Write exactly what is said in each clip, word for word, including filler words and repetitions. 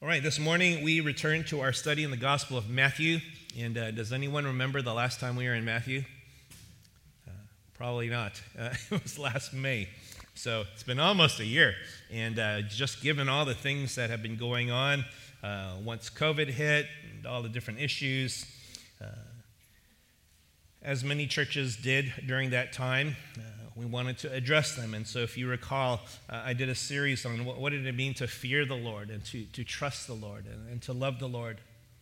All right, this morning we return to our study in the Gospel of Matthew. And uh, does anyone remember the last time we were in Matthew? Uh, probably not. Uh, it was last May. So it's been almost a year. And uh, just given all the things that have been going on, uh, once COVID hit, and all the different issues, uh, as many churches did during that time, uh, we wanted to address them. And so if you recall, uh, I did a series on what, what did it mean to fear the Lord and to, to trust the Lord and, and to love the Lord.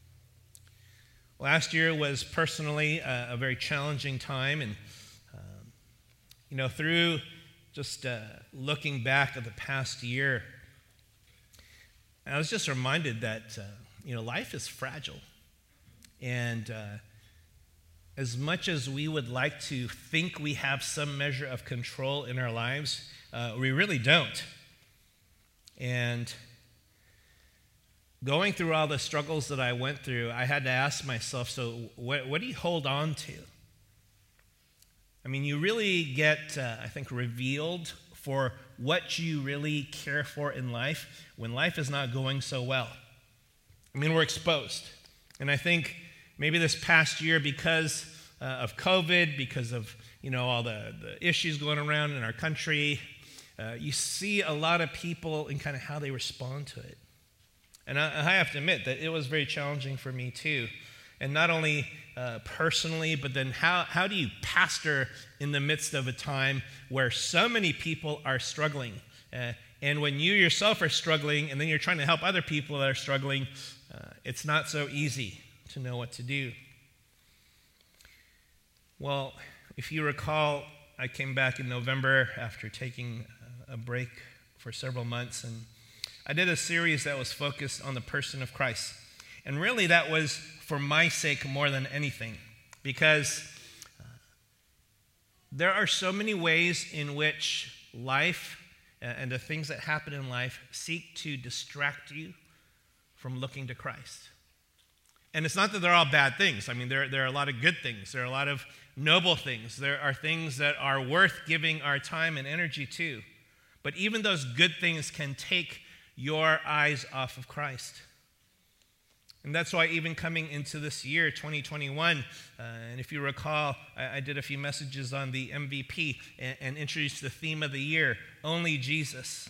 Last year was personally a, a very challenging time. And, um, you know, through just uh, looking back at the past year, I was just reminded that, uh, you know, life is fragile. And uh, as much as we would like to think we have some measure of control in our lives, uh, we really don't. And going through all the struggles that I went through, I had to ask myself, so what, what do you hold on to? I mean, you really get, uh, I think, revealed for what you really care for in life when life is not going so well. I mean, we're exposed. And I think maybe this past year, because uh, of COVID, because of, you know, all the, the issues going around in our country, uh, you see a lot of people and kind of how they respond to it. And I, I have to admit that it was very challenging for me too. And not only uh, personally, but then how, how do you pastor in the midst of a time where so many people are struggling? Uh, and when you yourself are struggling, and then you're trying to help other people that are struggling, uh, it's not so easy to know what to do. Well, if you recall, I came back in November after taking a break for several months, and I did a series that was focused on the person of Christ. And really that was for my sake more than anything, because uh, there are so many ways in which life and the things that happen in life seek to distract you from looking to Christ. And it's not that they're all bad things. I mean, there, there are a lot of good things. There are a lot of noble things. There are things that are worth giving our time and energy to. But even those good things can take your eyes off of Christ. And that's why even coming into this year, twenty twenty-one, uh, and if you recall, I, I did a few messages on the M V P and, and introduced the theme of the year, Only Jesus.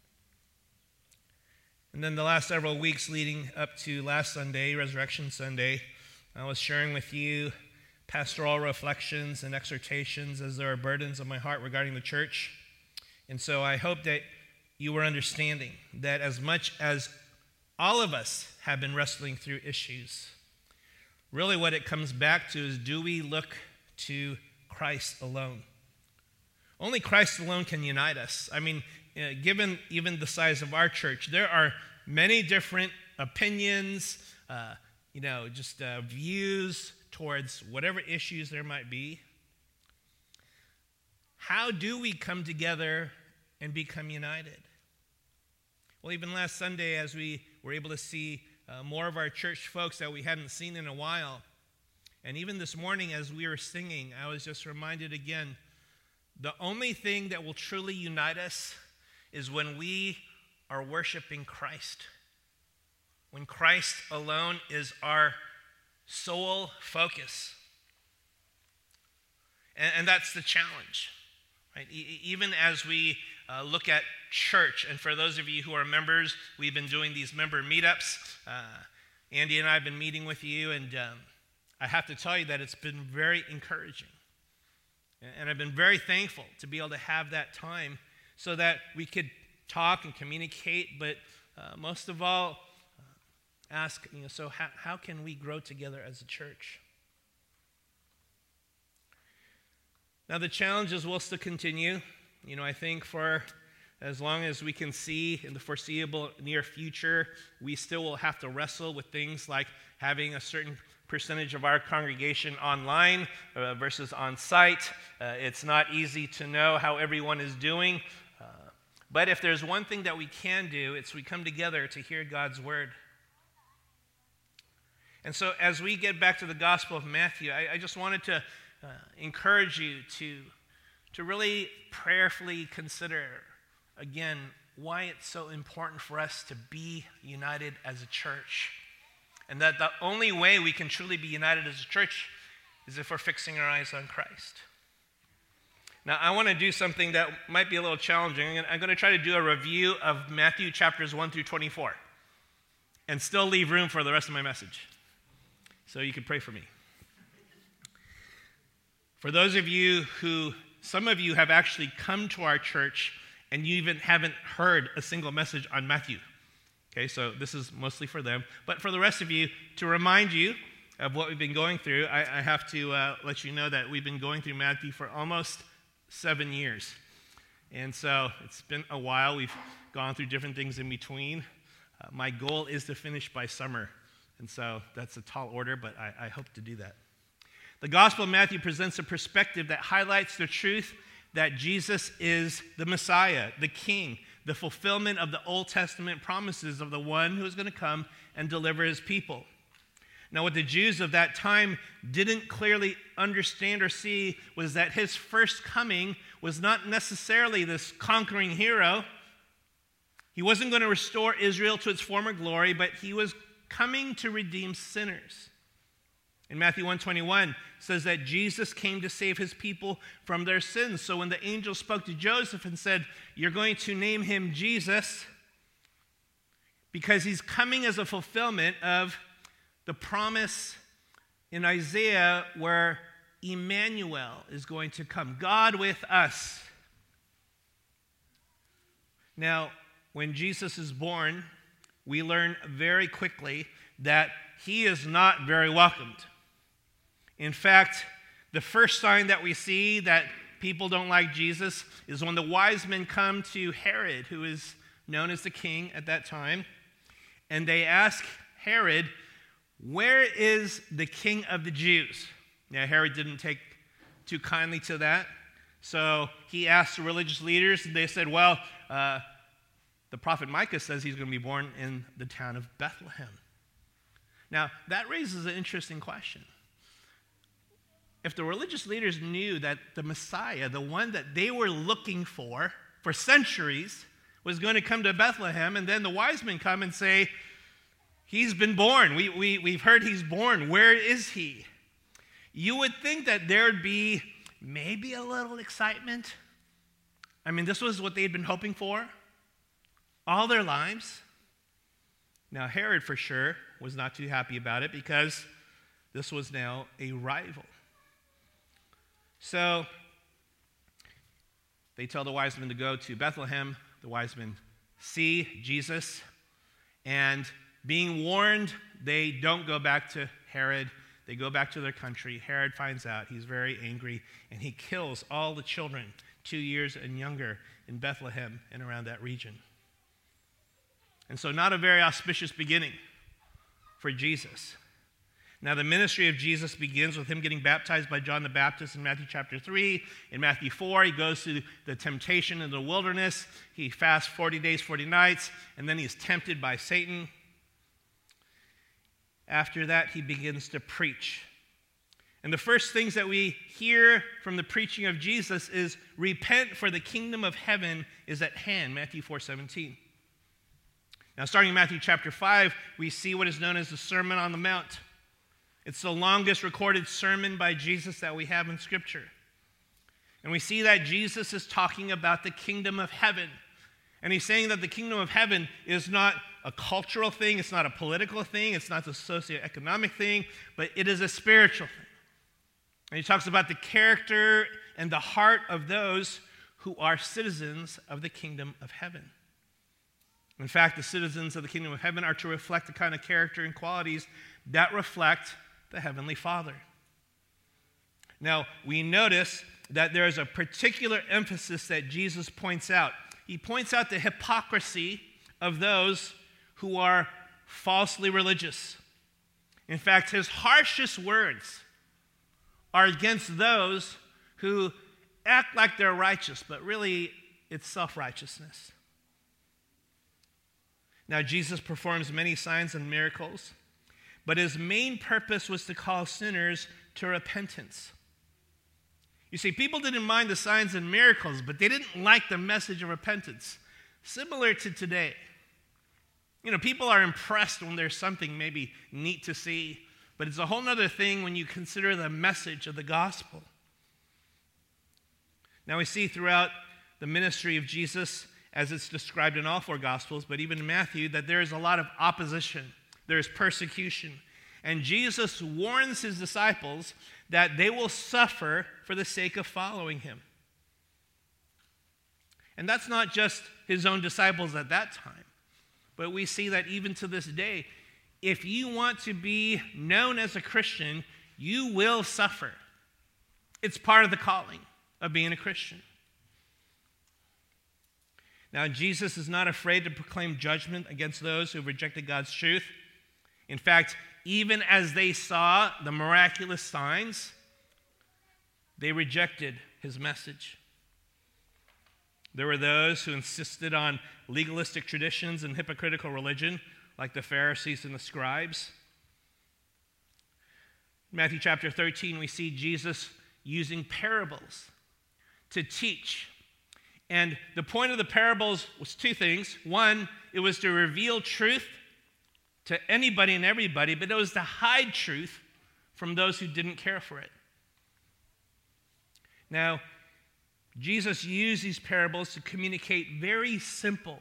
And then the last several weeks leading up to last Sunday, Resurrection Sunday, I was sharing with you pastoral reflections and exhortations as there are burdens on my heart regarding the church. And so I hope that you were understanding that as much as all of us have been wrestling through issues, really what it comes back to is, do we look to Christ alone? Only Christ alone can unite us. I mean, Uh, given even the size of our church, there are many different opinions, uh, you know, just uh, views towards whatever issues there might be. How do we come together and become united? Well, even last Sunday, as we were able to see uh, more of our church folks that we hadn't seen in a while, and even this morning as we were singing, I was just reminded again, the only thing that will truly unite us is when we are worshiping Christ. When Christ alone is our sole focus. And, and that's the challenge, right? E- even as we uh, look at church, and for those of you who are members, we've been doing these member meetups. Uh, Andy and I have been meeting with you, and um, I have to tell you that it's been very encouraging. And I've been very thankful to be able to have that time so that we could talk and communicate, but uh, most of all, uh, ask, you know, so how, how can we grow together as a church? Now, the challenges will still continue. You know, I think for as long as we can see in the foreseeable near future, we still will have to wrestle with things like having a certain percentage of our congregation online uh, versus on site. Uh, it's not easy to know how everyone is doing. Uh, but if there's one thing that we can do, it's we come together to hear God's word. And so as we get back to the Gospel of Matthew, I, I just wanted to uh, encourage you to, to really prayerfully consider, again, why it's so important for us to be united as a church. And that the only way we can truly be united as a church is if we're fixing our eyes on Christ. Now, I want to do something that might be a little challenging. I'm going to try to do a review of Matthew chapters one through twenty-four and still leave room for the rest of my message. So you can pray for me. For those of you who, some of you have actually come to our church and you even haven't heard a single message on Matthew. Okay, so this is mostly for them. But for the rest of you, to remind you of what we've been going through, I, I have to uh, let you know that we've been going through Matthew for almost seven years. And so it's been a while. We've gone through different things in between. Uh, my goal is to finish by summer. And so that's a tall order, but I, I hope to do that. The Gospel of Matthew presents a perspective that highlights the truth that Jesus is the Messiah, the King, the fulfillment of the Old Testament promises of the one who is going to come and deliver his people. Now, what the Jews of that time didn't clearly understand or see was that his first coming was not necessarily this conquering hero. He wasn't going to restore Israel to its former glory, but he was coming to redeem sinners. In Matthew one twenty-one, it says that Jesus came to save his people from their sins. So when the angel spoke to Joseph and said, "You're going to name him Jesus," because he's coming as a fulfillment of the promise in Isaiah where Emmanuel is going to come, God with us. Now, when Jesus is born, we learn very quickly that he is not very welcomed. In fact, the first sign that we see that people don't like Jesus is when the wise men come to Herod, who is known as the king at that time, and they ask Herod, "Where is the king of the Jews?" Now, Herod didn't take too kindly to that. So he asked the religious leaders, and they said, well, uh, the prophet Micah says he's going to be born in the town of Bethlehem. Now, that raises an interesting question. If the religious leaders knew that the Messiah, the one that they were looking for for centuries, was going to come to Bethlehem, and then the wise men come and say, "He's been born. We, we, we've heard he's born. Where is he?" You would think that there would be maybe a little excitement. I mean, this was what they had been hoping for all their lives. Now, Herod, for sure, was not too happy about it because this was now a rival. So they tell the wise men to go to Bethlehem. The wise men see Jesus, and being warned, they don't go back to Herod. They go back to their country. Herod finds out. He's very angry, and he kills all the children two years and younger in Bethlehem and around that region. And so not a very auspicious beginning for Jesus. Now, the ministry of Jesus begins with him getting baptized by John the Baptist in Matthew chapter three. In Matthew four, he goes through the temptation in the wilderness. He fasts forty days, forty nights, and then he's tempted by Satan. After that, he begins to preach. And the first things that we hear from the preaching of Jesus is, "Repent, for the kingdom of heaven is at hand," Matthew four seventeen. Now, starting in Matthew chapter five, we see what is known as the Sermon on the Mount. It's the longest recorded sermon by Jesus that we have in Scripture. And we see that Jesus is talking about the kingdom of heaven. And he's saying that the kingdom of heaven is not a cultural thing, it's not a political thing, it's not a socioeconomic thing, but it is a spiritual thing. And he talks about the character and the heart of those who are citizens of the kingdom of heaven. In fact, the citizens of the kingdom of heaven are to reflect the kind of character and qualities that reflect the Heavenly Father. Now, we notice that there is a particular emphasis that Jesus points out. He points out the hypocrisy of those who are falsely religious. In fact, his harshest words are against those who act like they're righteous, but really it's self-righteousness. Now, Jesus performs many signs and miracles, but his main purpose was to call sinners to repentance. You see, people didn't mind the signs and miracles, but they didn't like the message of repentance. similar to today. You know, people are impressed when there's something maybe neat to see, but it's a whole other thing when you consider the message of the gospel. Now we see throughout the ministry of Jesus, as it's described in all four gospels, but even in Matthew, that there is a lot of opposition. There is persecution. And Jesus warns his disciples that they will suffer for the sake of following him. And that's not just his own disciples at that time, but we see that even to this day, if you want to be known as a Christian, you will suffer. It's part of the calling of being a Christian. Now, Jesus is not afraid to proclaim judgment against those who have rejected God's truth. In fact, even as they saw the miraculous signs, they rejected his message. There were those who insisted on legalistic traditions and hypocritical religion, like the Pharisees and the scribes. In Matthew chapter thirteen, we see Jesus using parables to teach. And the point of the parables was two things. One, it was to reveal truth to anybody and everybody, but it was to hide truth from those who didn't care for it. Now, Jesus used these parables to communicate very simple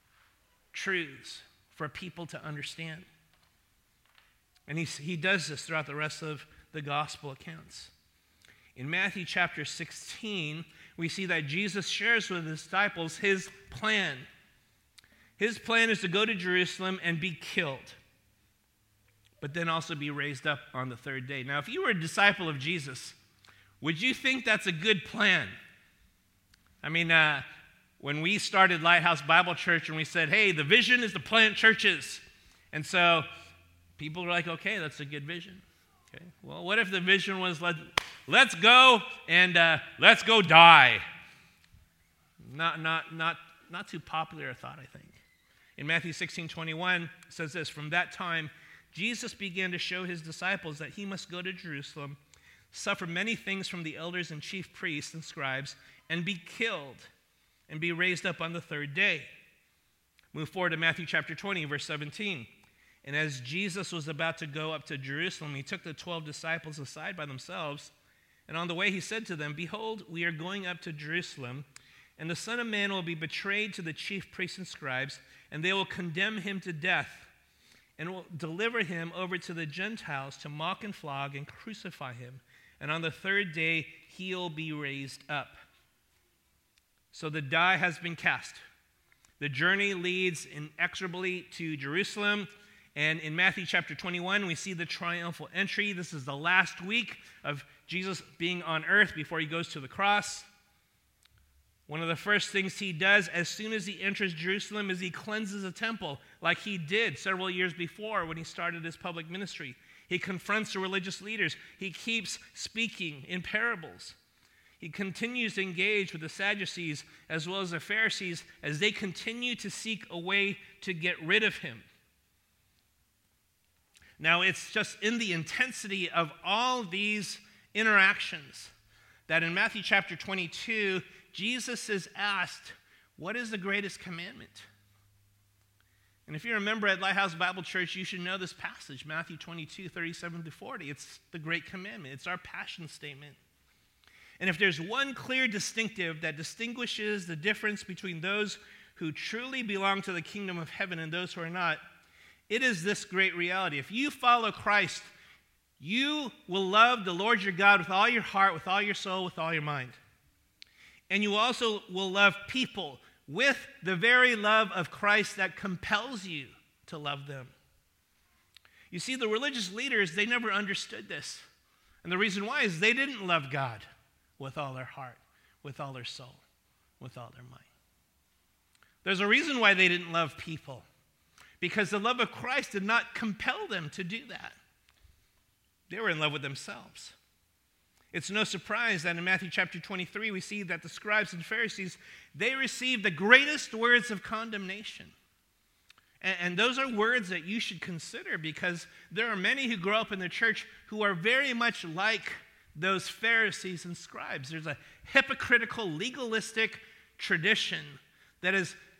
truths for people to understand. And he, he does this throughout the rest of the gospel accounts. In Matthew chapter sixteen, we see that Jesus shares with his disciples his plan. His plan is to go to Jerusalem and be killed, but then also be raised up on the third day. Now, if you were a disciple of Jesus, would you think that's a good plan? I mean, uh, when we started Lighthouse Bible Church and we said, hey, the vision is to plant churches. And so people were like, okay, that's a good vision. Okay. Well, what if the vision was, let, let's go and uh, let's go die? Not, not, not, not too popular a thought, I think. In Matthew sixteen twenty-one, it says this, from that time, Jesus began to show his disciples that he must go to Jerusalem, suffer many things from the elders and chief priests and scribes, and be killed, and be raised up on the third day. Move forward to Matthew chapter twenty, verse seventeen. And as Jesus was about to go up to Jerusalem, he took the twelve disciples aside by themselves, and on the way he said to them, behold, we are going up to Jerusalem, and the Son of Man will be betrayed to the chief priests and scribes, and they will condemn him to death, and will deliver him over to the Gentiles to mock and flog and crucify him. And on the third day, he'll be raised up. So the die has been cast. The journey leads inexorably to Jerusalem. And in Matthew chapter twenty-one, we see the triumphal entry. This is the last week of Jesus being on earth before he goes to the cross. One of the first things he does as soon as he enters Jerusalem is he cleanses the temple, like he did several years before when he started his public ministry. He confronts the religious leaders. He keeps speaking in parables. He continues to engage with the Sadducees as well as the Pharisees as they continue to seek a way to get rid of him. Now, it's just in the intensity of all these interactions that in Matthew chapter twenty-two, Jesus is asked, what is the greatest commandment? And if you remember at Lighthouse Bible Church, you should know this passage, Matthew twenty-two, thirty-seven to forty. It's the great commandment. It's our passion statement. And if there's one clear distinctive that distinguishes the difference between those who truly belong to the kingdom of heaven and those who are not, it is this great reality. If you follow Christ, you will love the Lord your God with all your heart, with all your soul, with all your mind. And you also will love people with the very love of Christ that compels you to love them. You see, the religious leaders, they never understood this. And the reason why is they didn't love God with all their heart, with all their soul, with all their mind. There's a reason why they didn't love people. Because the love of Christ did not compel them to do that. They were in love with themselves. It's no surprise that in Matthew chapter twenty-three, we see that the scribes and Pharisees, they received the greatest words of condemnation. And, and those are words that you should consider because there are many who grow up in the church who are very much like those Pharisees and scribes. There's a hypocritical, legalistic tradition that is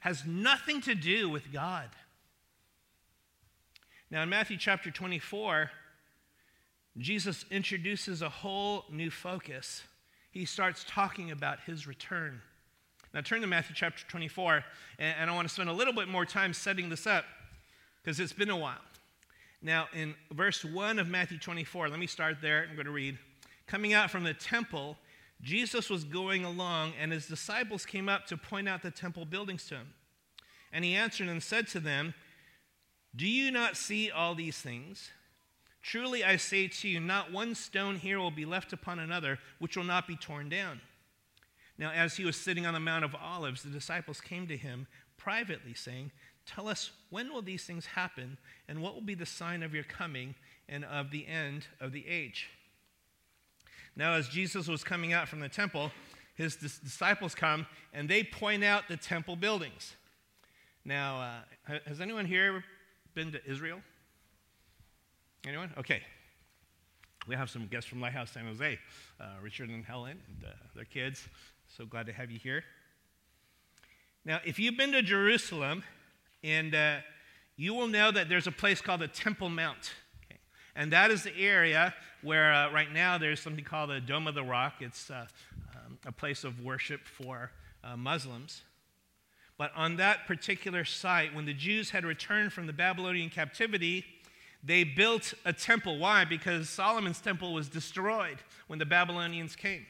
has nothing to do with God. Now, in Matthew chapter twenty-four, Jesus introduces a whole new focus. He starts talking about his return. Now, turn to Matthew chapter twenty-four, and, and I want to spend a little bit more time setting this up because it's been a while. Now, in verse one of Matthew twenty-four, let me start there. I'm going to read. Coming out from the temple, Jesus was going along, and his disciples came up to point out the temple buildings to him. And he answered and said to them, "Do you not see all these things? Truly I say to you, not one stone here will be left upon another, which will not be torn down." Now, as he was sitting on the Mount of Olives, the disciples came to him privately, saying, "Tell us, when will these things happen, and what will be the sign of your coming and of the end of the age?" Now, as Jesus was coming out from the temple, his dis- disciples come, and they point out the temple buildings. Now, uh, has anyone here been to Israel? Anyone? Okay. We have some guests from Lighthouse San Jose, uh, Richard and Helen, and uh, their kids. So glad to have you here. Now, if you've been to Jerusalem, and uh, you will know that there's a place called the Temple Mount. Okay? And that is the area where uh, right now there's something called the Dome of the Rock. It's uh, um, a place of worship for uh, Muslims. But on that particular site, when the Jews had returned from the Babylonian captivity, they built a temple. Why? Because Solomon's temple was destroyed when the Babylonians came.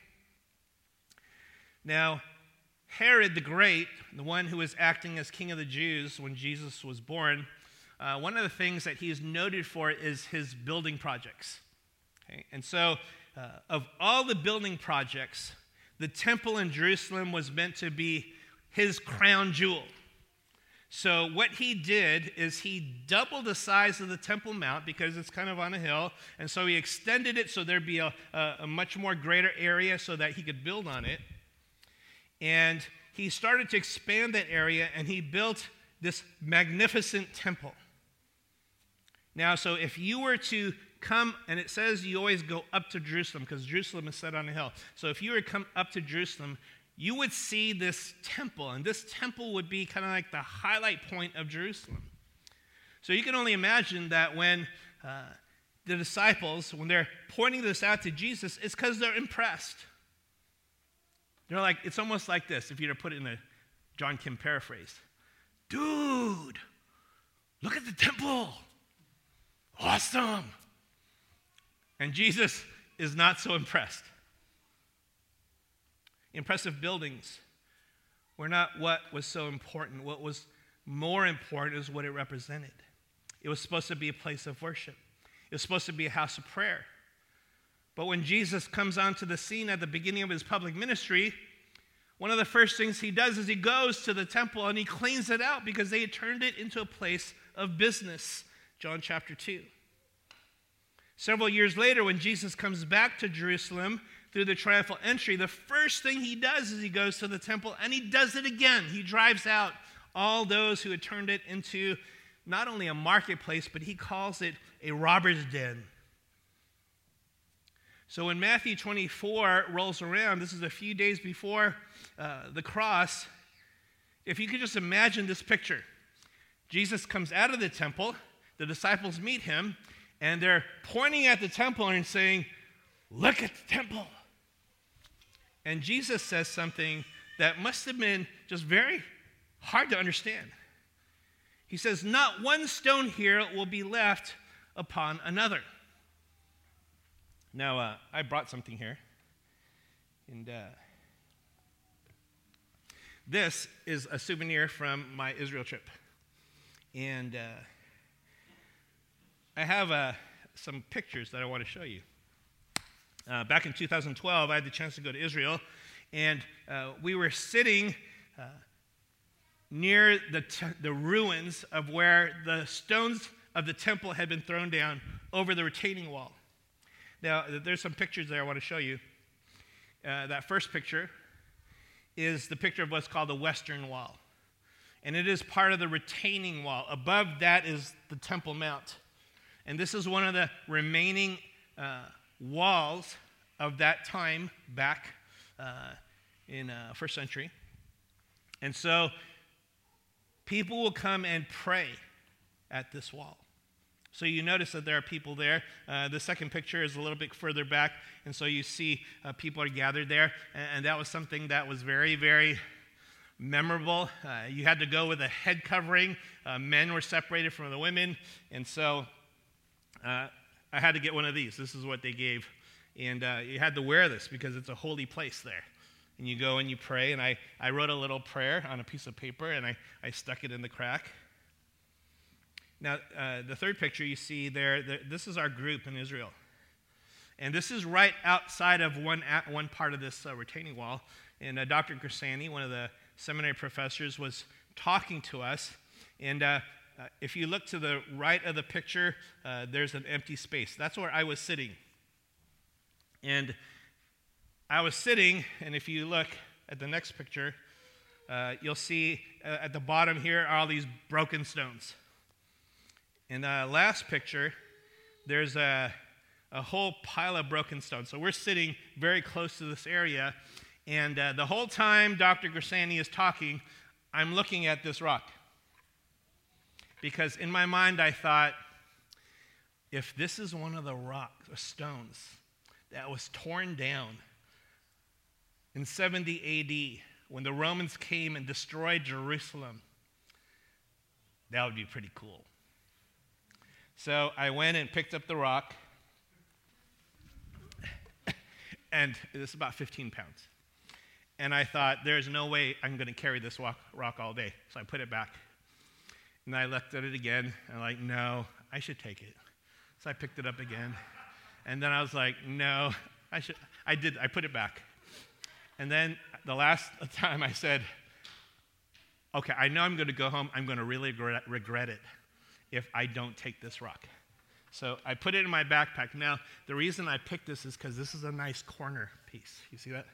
Now, Herod the Great, the one who was acting as king of the Jews when Jesus was born, uh, one of the things that he is noted for is his building projects. Okay? And so, uh, of all the building projects, the temple in Jerusalem was meant to be his crown jewel. So what he did is he doubled the size of the Temple Mount because it's kind of on a hill, and so he extended it so there'd be a, a, a much more greater area so that he could build on it. And he started to expand that area, and he built this magnificent temple. Now, so if you were to come, and it says you always go up to Jerusalem because Jerusalem is set on a hill. So if you were to come up to Jerusalem, you would see this temple, and this temple would be kind of like the highlight point of Jerusalem. So you can only imagine that when uh, the disciples, when they're pointing this out to Jesus, it's because they're impressed. They're like, it's almost like this, if you were to put it in a John Kim paraphrase. Dude, look at the temple. Awesome. And Jesus is not so impressed. Impressive buildings were not what was so important. What was more important is what it represented. It was supposed to be a place of worship. It was supposed to be a house of prayer. But when Jesus comes onto the scene at the beginning of his public ministry, one of the first things he does is he goes to the temple and he cleans it out because they had turned it into a place of business. John chapter two. Several years later, when Jesus comes back to Jerusalem through the triumphal entry, the first thing he does is he goes to the temple, and he does it again. He drives out all those who had turned it into not only a marketplace, but he calls it a robber's den. So when Matthew twenty-four rolls around, this is a few days before uh, the cross, if you could just imagine this picture. Jesus comes out of the temple, the disciples meet him, and they're pointing at the temple and saying, "Look at the temple." And Jesus says something that must have been just very hard to understand. He says, "Not one stone here will be left upon another." Now, uh, I brought something here. And uh, this is a souvenir from my Israel trip. And uh, I have uh, some pictures that I want to show you. Uh, back in two thousand twelve, I had the chance to go to Israel, and uh, we were sitting uh, near the, t- the ruins of where the stones of the temple had been thrown down over the retaining wall. Now, there's some pictures there I want to show you. Uh, that first picture is the picture of what's called the Western Wall, and it is part of the retaining wall. Above that is the Temple Mount, and this is one of the remaining uh, walls of that time back uh, in uh, first century. And so people will come and pray at this wall. So you notice that there are people there. Uh, the second picture is a little bit further back, and so you see uh, people are gathered there, and, and that was something that was very, very memorable. Uh, you had to go with a head covering. Uh, men were separated from the women, and so uh, I had to get one of these. This is what they gave, and uh, you had to wear this because it's a holy place there. And you go and you pray, and I, I wrote a little prayer on a piece of paper, and I, I stuck it in the crack. Now, uh, the third picture you see there, the, this is our group in Israel. And this is right outside of one, at one part of this uh, retaining wall. And uh, Doctor Grisani, one of the seminary professors, was talking to us. And uh, uh, if you look to the right of the picture, uh, there's an empty space. That's where I was sitting. And I was sitting, and if you look at the next picture, uh, you'll see uh, at the bottom here are all these broken stones. In the last picture, there's a, a whole pile of broken stones. So we're sitting very close to this area, and uh, the whole time Doctor Grisani is talking, I'm looking at this rock. Because in my mind I thought, if this is one of the rocks or stones that was torn down in seventy A D when the Romans came and destroyed Jerusalem, that would be pretty cool. So I went and picked up the rock, and it's about fifteen pounds. And I thought, there's no way I'm going to carry this rock, rock all day. So I put it back. And I looked at it again, and I'm like, no, I should take it. So I picked it up again. And then I was like, no, I should. I did. I put it back. And then the last time I said, okay, I know I'm going to go home. I'm going to really regret, regret it if I don't take this rock. So I put it in my backpack. Now, the reason I picked this is because this is a nice corner piece. You see that?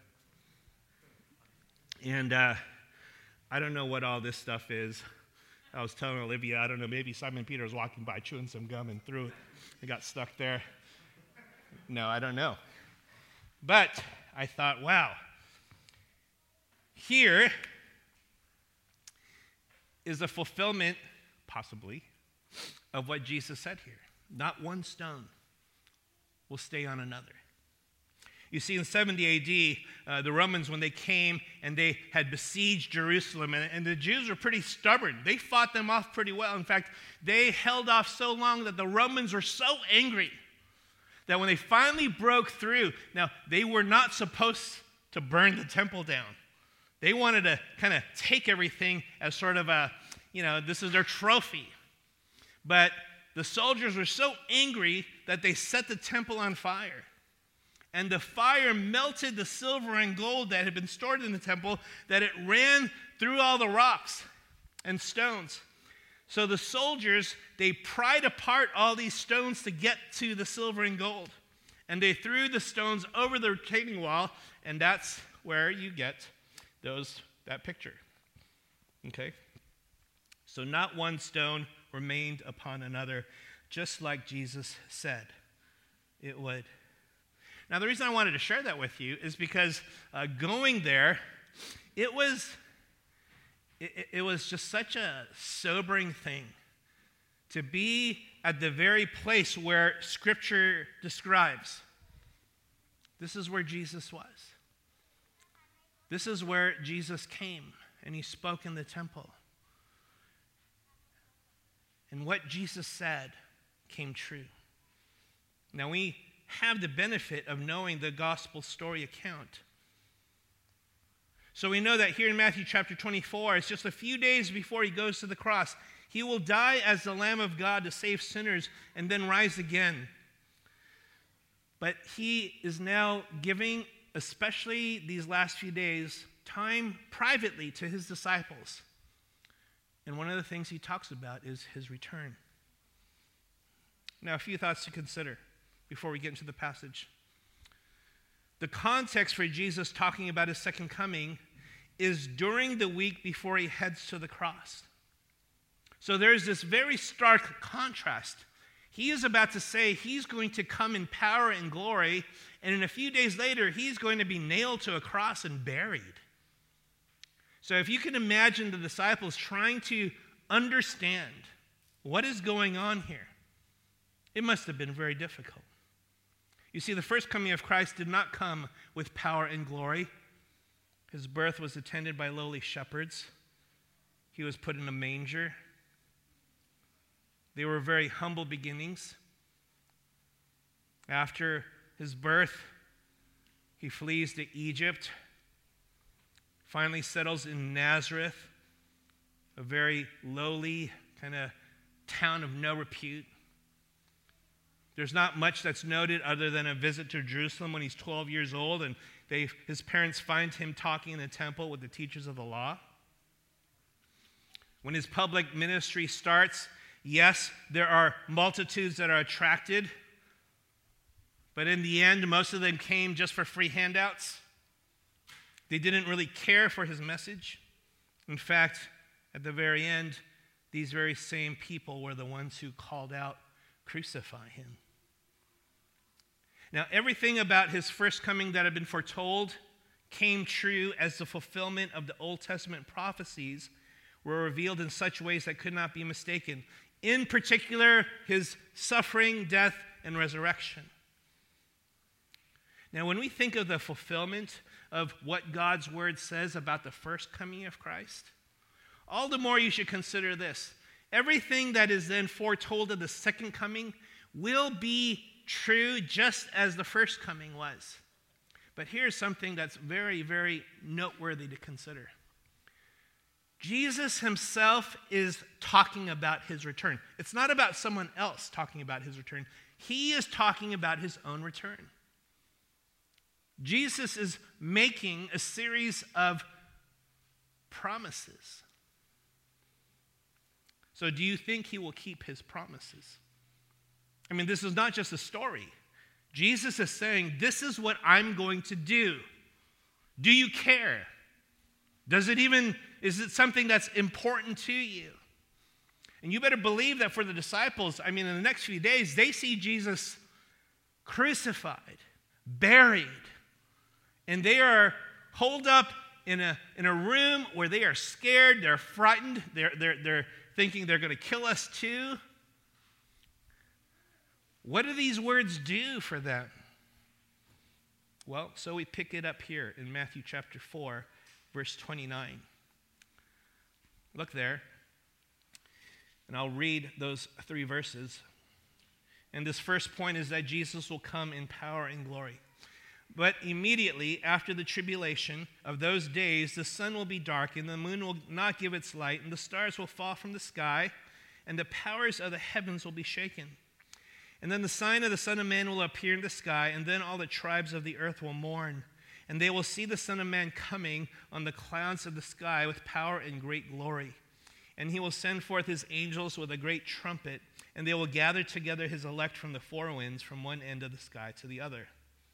And uh, I don't know what all this stuff is. I was telling Olivia, I don't know, maybe Simon Peter was walking by chewing some gum and threw it. It got stuck there. No, I don't know. But I thought, wow, here is a fulfillment, possibly, of what Jesus said here. Not one stone will stay on another. You see, in seventy A D, uh, the Romans, when they came and they had besieged Jerusalem, and, and the Jews were pretty stubborn. They fought them off pretty well. In fact, they held off so long that the Romans were so angry that when they finally broke through, now, they were not supposed to burn the temple down. They wanted to kind of take everything as sort of a, you know, this is their trophy. But the soldiers were so angry that they set the temple on fire. And the fire melted the silver and gold that had been stored in the temple, that it ran through all the rocks and stones. So the soldiers, they pried apart all these stones to get to the silver and gold. And they threw the stones over the retaining wall, and that's where you get those that picture. Okay? So not one stone remained upon another, just like Jesus said it would. Now, the reason I wanted to share that with you is because uh, going there, it was, it, it was just such a sobering thing to be at the very place where Scripture describes. This is where Jesus was. This is where Jesus came, and he spoke in the temple. And what Jesus said came true. Now, we have the benefit of knowing the gospel story account. So we know that here in Matthew chapter twenty-four, it's just a few days before he goes to the cross. He will die as the Lamb of God to save sinners and then rise again. But he is now giving, especially these last few days, time privately to his disciples. And one of the things he talks about is his return. Now, a few thoughts to consider before we get into the passage. The context for Jesus talking about his second coming is during the week before he heads to the cross. So there's this very stark contrast. He is about to say he's going to come in power and glory, and in a few days later, he's going to be nailed to a cross and buried. So if you can imagine the disciples trying to understand what is going on here, it must have been very difficult. You see, the first coming of Christ did not come with power and glory. His birth was attended by lowly shepherds. He was put in a manger. They were very humble beginnings. After his birth, he flees to Egypt, finally settles in Nazareth, a very lowly kind of town of no repute. There's not much that's noted other than a visit to Jerusalem when he's twelve years old, and they, his parents find him talking in the temple with the teachers of the law. When his public ministry starts, yes, there are multitudes that are attracted, but in the end, most of them came just for free handouts. They didn't really care for his message. In fact, at the very end, these very same people were the ones who called out, "Crucify him." Now, everything about his first coming that had been foretold came true as the fulfillment of the Old Testament prophecies were revealed in such ways that could not be mistaken. In particular, his suffering, death, and resurrection. Now, when we think of the fulfillment of what God's word says about the first coming of Christ, all the more you should consider this. Everything that is then foretold of the second coming will be true just as the first coming was. But here's something that's very, very noteworthy to consider. Jesus himself is talking about his return. It's not about someone else talking about his return. He is talking about his own return. Jesus is making a series of promises. So do you think he will keep his promises? I mean, this is not just a story. Jesus is saying, this is what I'm going to do. Do you care? Does it even, is it something that's important to you? And you better believe that for the disciples, I mean, in the next few days, they see Jesus crucified, buried, and they are holed up in a, in a room where they are scared, they're frightened, they're, they're, they're thinking they're going to kill us too. What do these words do for them? Well, so we pick it up here in Matthew chapter four, verse twenty-nine. Look there, and I'll read those three verses. And this first point is that Jesus will come in power and glory. But immediately after the tribulation of those days, the sun will be darkened, the moon will not give its light, and the stars will fall from the sky, and the powers of the heavens will be shaken. And then the sign of the Son of Man will appear in the sky, and then all the tribes of the earth will mourn. And they will see the Son of Man coming on the clouds of the sky with power and great glory. And he will send forth his angels with a great trumpet, and they will gather together his elect from the four winds, from one end of the sky to the other.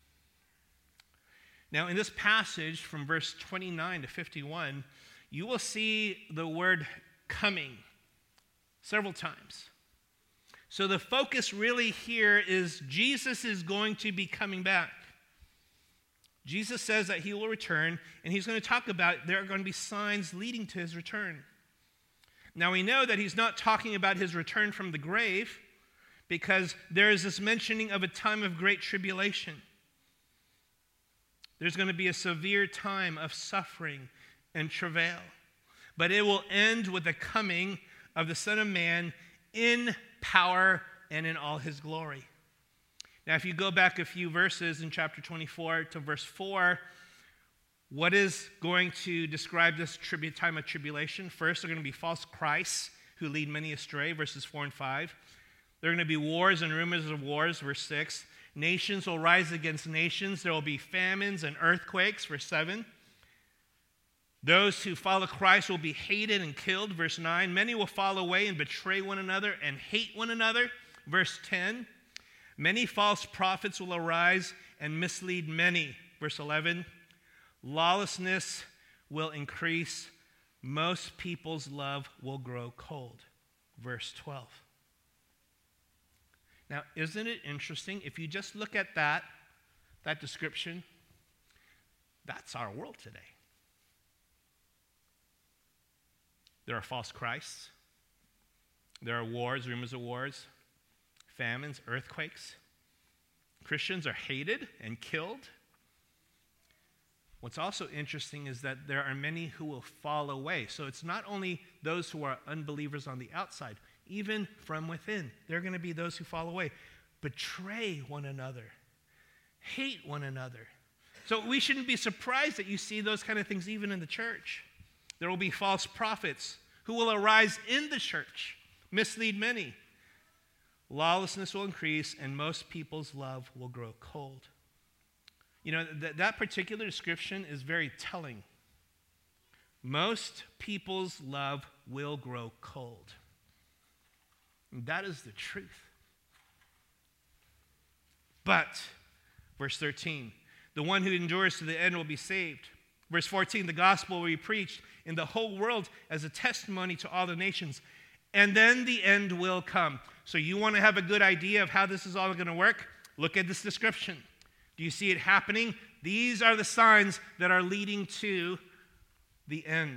Now, in this passage from verse twenty-nine to fifty-one, you will see the word coming several times. So the focus really here is Jesus is going to be coming back. Jesus says that he will return, and he's going to talk about there are going to be signs leading to his return. Now we know that he's not talking about his return from the grave, because there is this mentioning of a time of great tribulation. There's going to be a severe time of suffering and travail. But it will end with the coming of the Son of Man in power and in all his glory. Now, if you go back a few verses in chapter twenty-four to verse four, what is going to describe this tribu- time of tribulation? First, there are going to be false Christs who lead many astray, verses four and five. There are going to be wars and rumors of wars, verse six. Nations will rise against nations. There will be famines and earthquakes, verse seven. Those who follow Christ will be hated and killed, verse nine. Many will fall away and betray one another and hate one another, verse ten. Many false prophets will arise and mislead many, verse eleven. Lawlessness will increase. Most people's love will grow cold, verse twelve. Now, isn't it interesting? If you just look at that, that description, that's our world today. There are false Christs. There are wars, rumors of wars, famines, earthquakes. Christians are hated and killed. What's also interesting is that there are many who will fall away. So it's not only those who are unbelievers on the outside, even from within. There are going to be those who fall away, betray one another, hate one another. So we shouldn't be surprised that you see those kind of things even in the church. There will be false prophets who will arise in the church, mislead many. Lawlessness will increase, and most people's love will grow cold. You know, th- that particular description is very telling. Most people's love will grow cold. And that is the truth. But, verse thirteen, the one who endures to the end will be saved. Verse fourteen, the gospel will be preached in the whole world as a testimony to all the nations. And then the end will come. So you want to have a good idea of how this is all going to work? Look at this description. Do you see it happening? These are the signs that are leading to the end.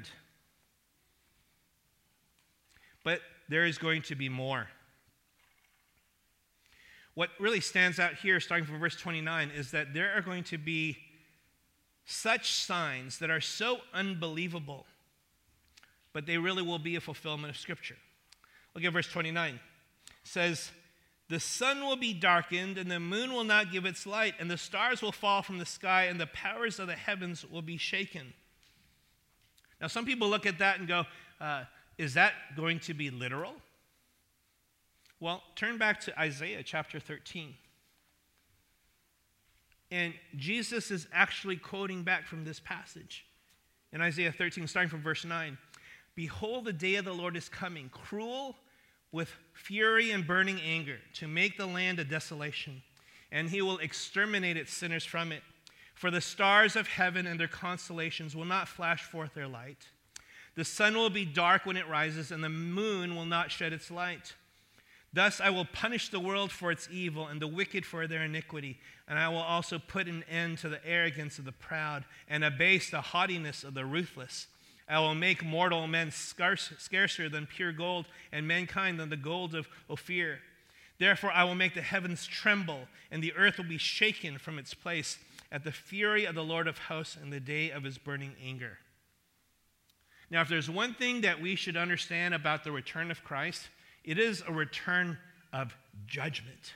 But there is going to be more. What really stands out here, starting from verse twenty-nine, is that there are going to be such signs that are so unbelievable, but they really will be a fulfillment of Scripture. Look at verse twenty-nine. It says, the sun will be darkened, and the moon will not give its light, and the stars will fall from the sky, and the powers of the heavens will be shaken. Now, some people look at that and go, uh, is that going to be literal? Well, turn back to Isaiah chapter thirteen. And Jesus is actually quoting back from this passage. In Isaiah thirteen, starting from verse nine, behold, the day of the Lord is coming, cruel with fury and burning anger, to make the land a desolation, and he will exterminate its sinners from it. For the stars of heaven and their constellations will not flash forth their light. The sun will be dark when it rises, and the moon will not shed its light. Thus I will punish the world for its evil and the wicked for their iniquity, and I will also put an end to the arrogance of the proud and abase the haughtiness of the ruthless. I will make mortal men scarce, scarcer than pure gold, and mankind than the gold of Ophir. Therefore I will make the heavens tremble, and the earth will be shaken from its place at the fury of the Lord of hosts in the day of his burning anger. Now, if there's one thing that we should understand about the return of Christ, it is a return of judgment.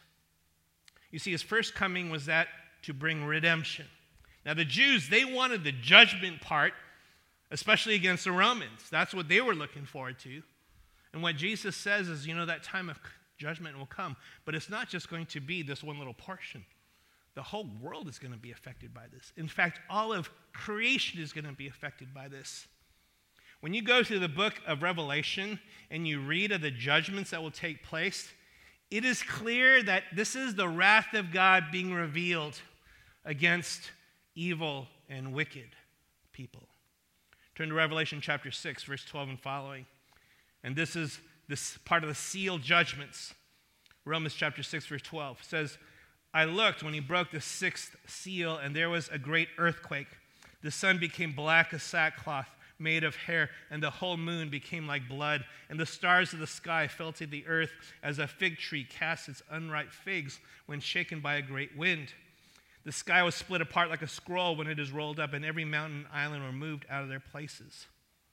You see, his first coming was that to bring redemption. Now, the Jews, they wanted the judgment part, especially against the Romans. That's what they were looking forward to. And what Jesus says is, you know, that time of judgment will come. But it's not just going to be this one little portion. The whole world is going to be affected by this. In fact, all of creation is going to be affected by this. When you go through the book of Revelation and you read of the judgments that will take place, it is clear that this is the wrath of God being revealed against evil and wicked people. Turn to Revelation chapter six, verse twelve and following. And this is this part of the seal judgments. Romans chapter six, verse twelve says, I looked when he broke the sixth seal, and there was a great earthquake. The sun became black as sackcloth made of hair, and the whole moon became like blood, and the stars of the sky fell to the earth as a fig tree casts its unripe figs when shaken by a great wind. The sky was split apart like a scroll when it is rolled up, and every mountain and island were moved out of their places.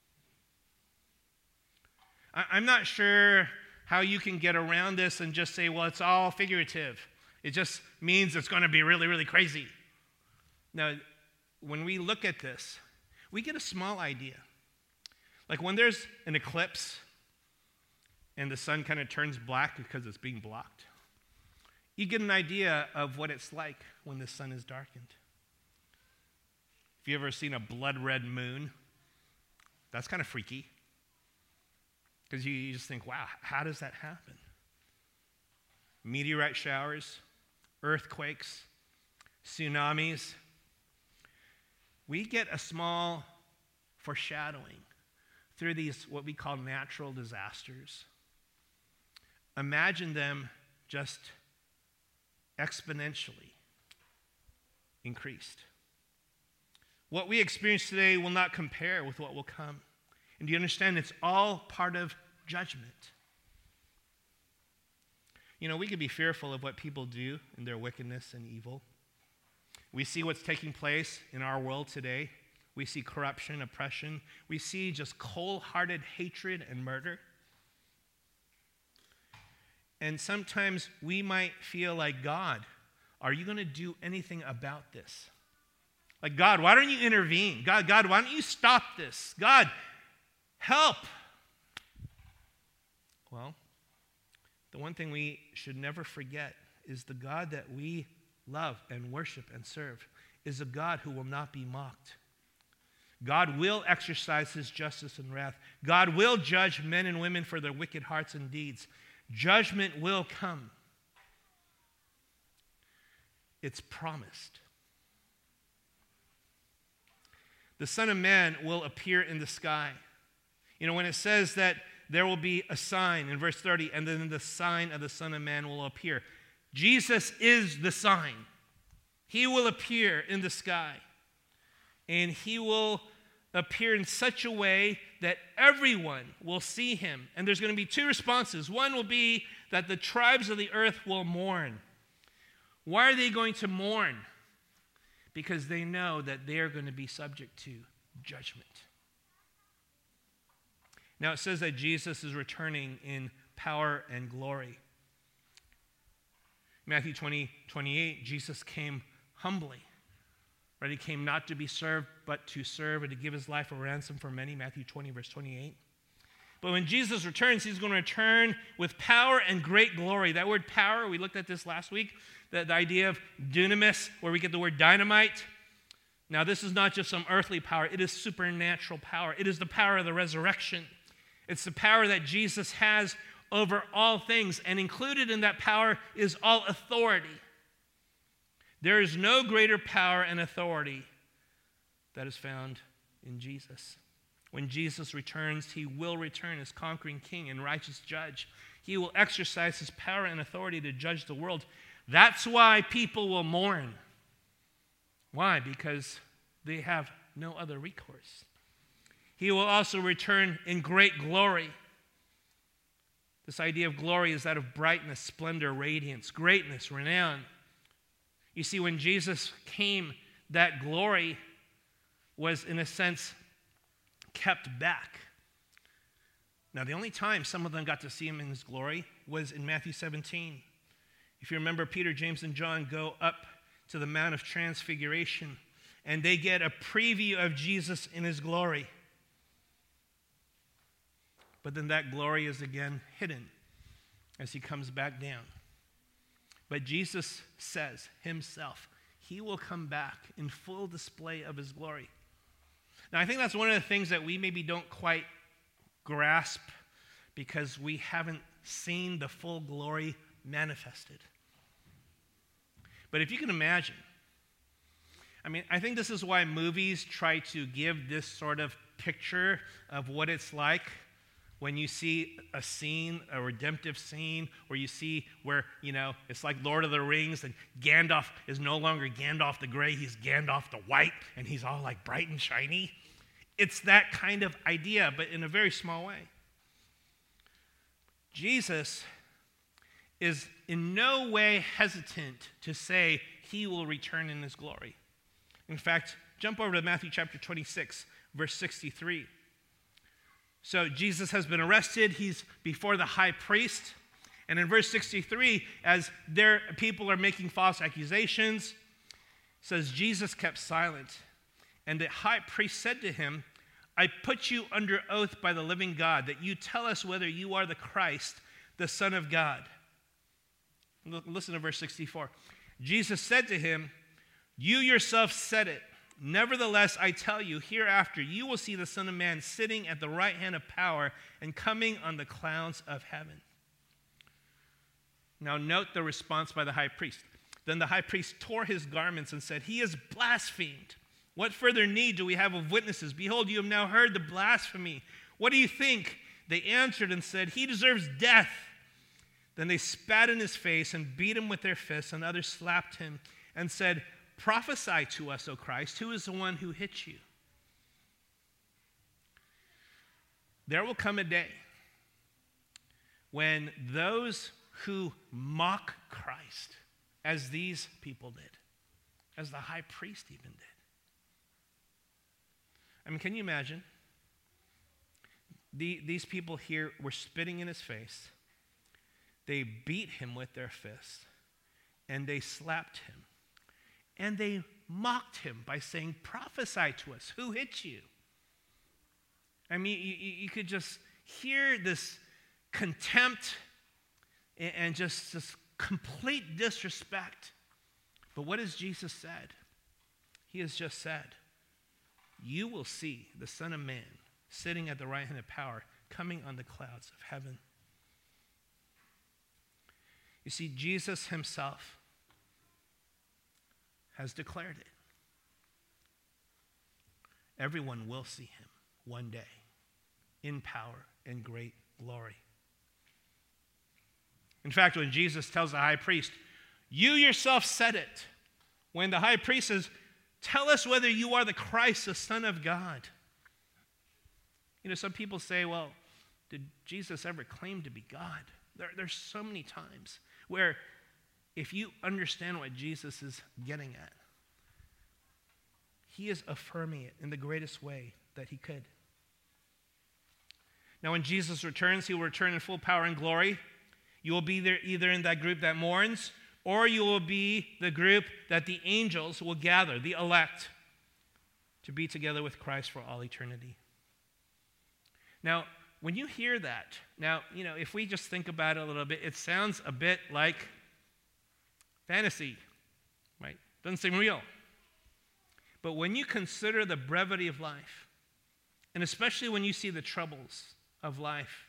I'm not sure how you can get around this and just say, well, it's all figurative. It just means it's going to be really, really crazy. Now, when we look at this, we get a small idea. Like when there's an eclipse and the sun kind of turns black because it's being blocked, you get an idea of what it's like when the sun is darkened. If you've ever seen a blood red moon, that's kind of freaky. Because you, you just think, wow, how does that happen? Meteorite showers, earthquakes, tsunamis. We get a small foreshadowing through these, what we call natural disasters. Imagine them just exponentially increased. What we experience today will not compare with what will come. And do you understand? It's all part of judgment. You know, we could be fearful of what people do in their wickedness and evil. We see what's taking place in our world today. We see corruption, oppression. We see just cold-hearted hatred and murder. And sometimes we might feel like, God, are you going to do anything about this? Like, God, why don't you intervene? God, God, why don't you stop this? God, help. Well, the one thing we should never forget is the God that we love and worship and serve is a God who will not be mocked. God will exercise his justice and wrath. God will judge men and women for their wicked hearts and deeds. Judgment will come. It's promised. The Son of Man will appear in the sky. You know, when it says that there will be a sign in verse thirty, and then the sign of the Son of Man will appear. Jesus is the sign. He will appear in the sky. And he will appear in such a way that everyone will see him. And there's going to be two responses. One will be that the tribes of the earth will mourn. Why are they going to mourn? Because they know that they are going to be subject to judgment. Now it says that Jesus is returning in power and glory. Matthew twenty, twenty-eight, Jesus came humbly. Right? He came not to be served, but to serve and to give his life a ransom for many. Matthew twenty, verse twenty-eight. But when Jesus returns, he's going to return with power and great glory. That word power, we looked at this last week. The, the idea of dunamis, where we get the word dynamite. Now, this is not just some earthly power. It is supernatural power. It is the power of the resurrection. It's the power that Jesus has over all things. And included in that power is all authority. There is no greater power and authority that is found in Jesus. When Jesus returns, he will return as conquering king and righteous judge. He will exercise his power and authority to judge the world. That's why people will mourn. Why? Because they have no other recourse. He will also return in great glory. This idea of glory is that of brightness, splendor, radiance, greatness, renown. You see, when Jesus came, that glory was, in a sense, kept back. Now, the only time some of them got to see him in his glory was in Matthew seventeen. If you remember, Peter, James, and John go up to the Mount of Transfiguration, and they get a preview of Jesus in his glory. But then that glory is again hidden as he comes back down. But Jesus says himself, he will come back in full display of his glory. Now, I think that's one of the things that we maybe don't quite grasp because we haven't seen the full glory manifested. But if you can imagine, I mean, I think this is why movies try to give this sort of picture of what it's like when you see a scene, a redemptive scene, where you see where, you know, it's like Lord of the Rings and Gandalf is no longer Gandalf the Gray, he's Gandalf the White, and he's all like bright and shiny. It's that kind of idea, but in a very small way. Jesus is in no way hesitant to say he will return in his glory. In fact, jump over to Matthew chapter twenty-six, verse sixty-three. So Jesus has been arrested. He's before the high priest. And in verse sixty-three, as their people are making false accusations, it says, Jesus kept silent. And the high priest said to him, I put you under oath by the living God that you tell us whether you are the Christ, the Son of God. Listen to verse sixty-four. Jesus said to him, you yourself said it. Nevertheless, I tell you, hereafter you will see the Son of Man sitting at the right hand of power and coming on the clouds of heaven. Now note the response by the high priest. Then the high priest tore his garments and said, he has blasphemed. What further need do we have of witnesses? Behold, you have now heard the blasphemy. What do you think? They answered and said, he deserves death. Then they spat in his face and beat him with their fists, and others slapped him and said, prophesy to us, O Christ, who is the one who hit you? There will come a day when those who mock Christ, as these people did, as the high priest even did. I mean, can you imagine? The, these people here were spitting in his face. They beat him with their fists, and they slapped him. And they mocked him by saying, prophesy to us. Who hit you? I mean, you, you could just hear this contempt and just this complete disrespect. But what has Jesus said? He has just said, you will see the Son of Man sitting at the right hand of power, coming on the clouds of heaven. You see, Jesus himself has declared it. Everyone will see him one day in power and great glory. In fact, when Jesus tells the high priest, you yourself said it. When the high priest says, tell us whether you are the Christ, the Son of God. You know, some people say, well, did Jesus ever claim to be God? There, there's so many times where if you understand what Jesus is getting at, he is affirming it in the greatest way that he could. Now, when Jesus returns, he will return in full power and glory. You will be there either in that group that mourns, or you will be the group that the angels will gather, the elect, to be together with Christ for all eternity. Now, when you hear that, now, you know, if we just think about it a little bit, it sounds a bit like fantasy, right? Doesn't seem real. But when you consider the brevity of life, and especially when you see the troubles of life,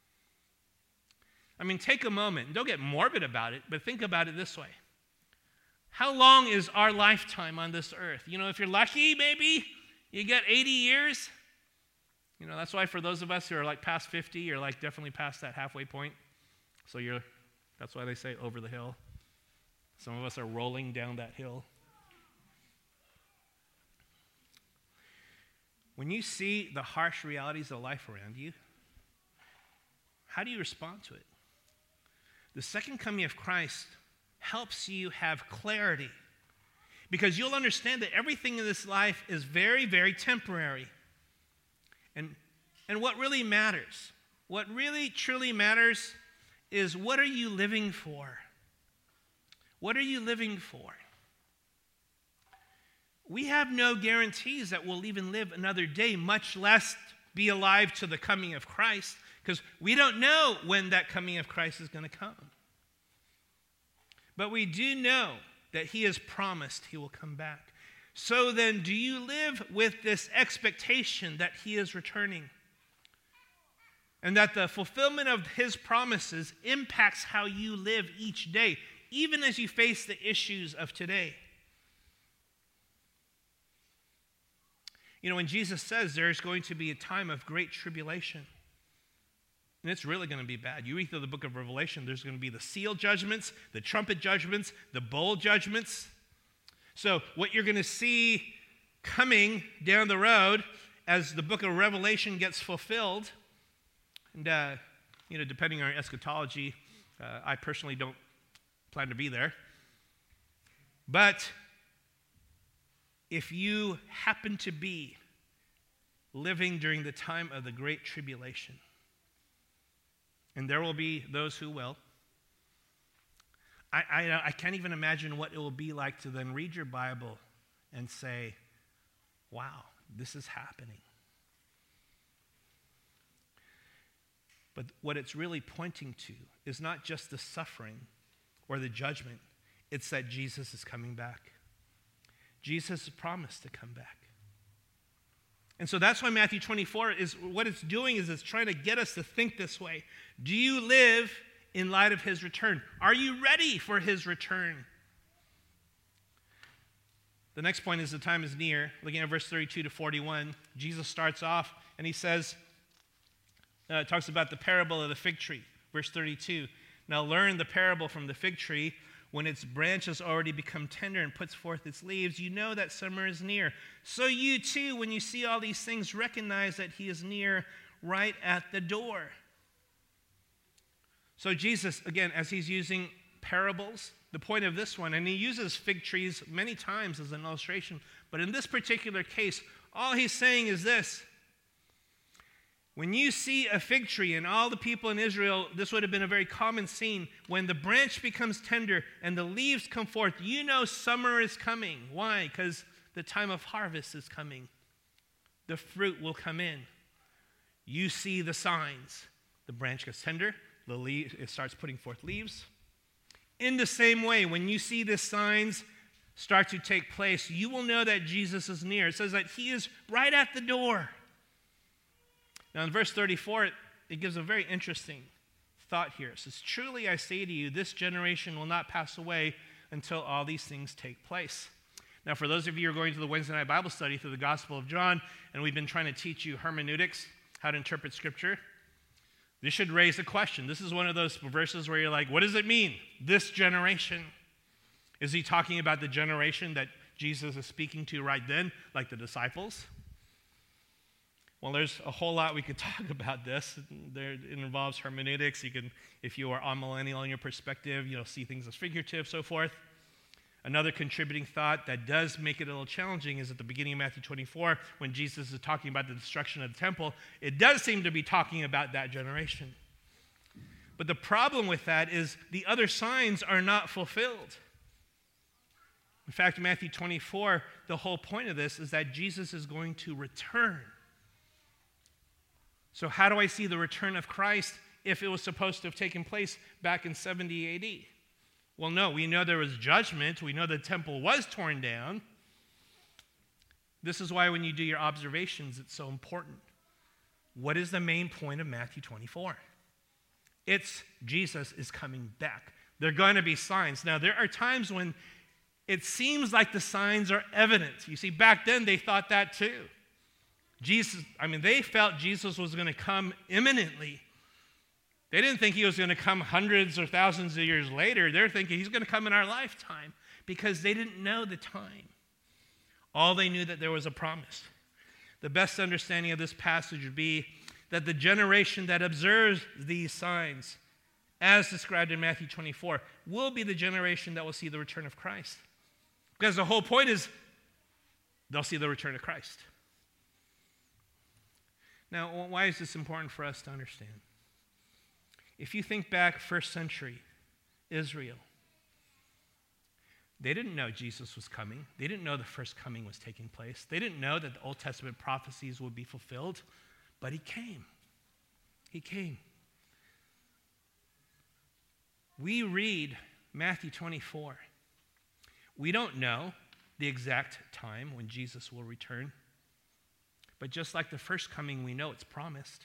I mean, take a moment. Don't get morbid about it, but think about it this way. How long is our lifetime on this earth? You know, if you're lucky, maybe you get eighty years. You know, that's why for those of us who are like past fifty, you're like definitely past that halfway point. So you're, that's why they say over the hill. Some of us are rolling down that hill. When you see the harsh realities of life around you, how do you respond to it? The second coming of Christ helps you have clarity, because you'll understand that everything in this life is very, very temporary. And, and what really matters, what really truly matters is, what are you living for? What are you living for? We have no guarantees that we'll even live another day, much less be alive to the coming of Christ, because we don't know when that coming of Christ is going to come. But we do know that he has promised he will come back. So then, do you live with this expectation that he is returning, and that the fulfillment of his promises impacts how you live each day, even as you face the issues of today? You know, when Jesus says there's going to be a time of great tribulation, and it's really going to be bad. You read through the book of Revelation, there's going to be the seal judgments, the trumpet judgments, the bowl judgments. So what you're going to see coming down the road as the book of Revelation gets fulfilled, and, uh, you know, depending on your eschatology, uh, I personally don't plan to be there. But if you happen to be living during the time of the Great Tribulation, and there will be those who will, I, I, I can't even imagine what it will be like to then read your Bible and say, wow, this is happening. But what it's really pointing to is not just the suffering or the judgment, it's that Jesus is coming back. Jesus has promised to come back. And so that's why Matthew twenty-four is, what it's doing is it's trying to get us to think this way. Do you live in light of his return? Are you ready for his return? The next point is the time is near. Looking at verse thirty-two to forty-one, Jesus starts off and he says, uh, talks about the parable of the fig tree. Verse thirty-two, now learn the parable from the fig tree. When its branch has already become tender and puts forth its leaves, you know that summer is near. So you too, when you see all these things, recognize that he is near, right at the door. So Jesus, again, as he's using parables, the point of this one, and he uses fig trees many times as an illustration, but in this particular case, all he's saying is this. When you see a fig tree, and all the people in Israel, this would have been a very common scene, when the branch becomes tender and the leaves come forth, you know summer is coming. Why? Because the time of harvest is coming. The fruit will come in. You see the signs. The branch gets tender, the leaf, it starts putting forth leaves. In the same way, when you see the signs start to take place, you will know that Jesus is near. It says that he is right at the door. Now in verse thirty-four, it, it gives a very interesting thought here. It says, truly I say to you, this generation will not pass away until all these things take place. Now for those of you who are going to the Wednesday night Bible study through the Gospel of John, and we've been trying to teach you hermeneutics, how to interpret Scripture, this should raise a question. This is one of those verses where you're like, what does it mean, this generation? Is he talking about the generation that Jesus is speaking to right then, like the disciples? Well, there's a whole lot we could talk about this. There, it involves hermeneutics. You can, if you are amillennial in your perspective, you'll see things as figurative, so forth. Another contributing thought that does make it a little challenging is at the beginning of Matthew twenty-four, when Jesus is talking about the destruction of the temple, it does seem to be talking about that generation. But the problem with that is the other signs are not fulfilled. In fact, Matthew twenty-four, the whole point of this is that Jesus is going to return. So how do I see the return of Christ if it was supposed to have taken place back in seventy A D? Well, no, we know there was judgment. We know the temple was torn down. This is why when you do your observations, it's so important. What is the main point of Matthew twenty-four? It's Jesus is coming back. There are going to be signs. Now, there are times when it seems like the signs are evident. You see, back then they thought that too. Jesus, I mean, they felt Jesus was going to come imminently. They didn't think he was going to come hundreds or thousands of years later. They're thinking he's going to come in our lifetime because they didn't know the time. All they knew that there was a promise. The best understanding of this passage would be that the generation that observes these signs, as described in Matthew twenty-four, will be the generation that will see the return of Christ. Because the whole point is they'll see the return of Christ. Now, why is this important for us to understand? If you think back first century Israel, they didn't know Jesus was coming. They didn't know the first coming was taking place. They didn't know that the Old Testament prophecies would be fulfilled, but he came. He came. We read Matthew twenty-four. We don't know the exact time when Jesus will return, but just like the first coming, we know it's promised.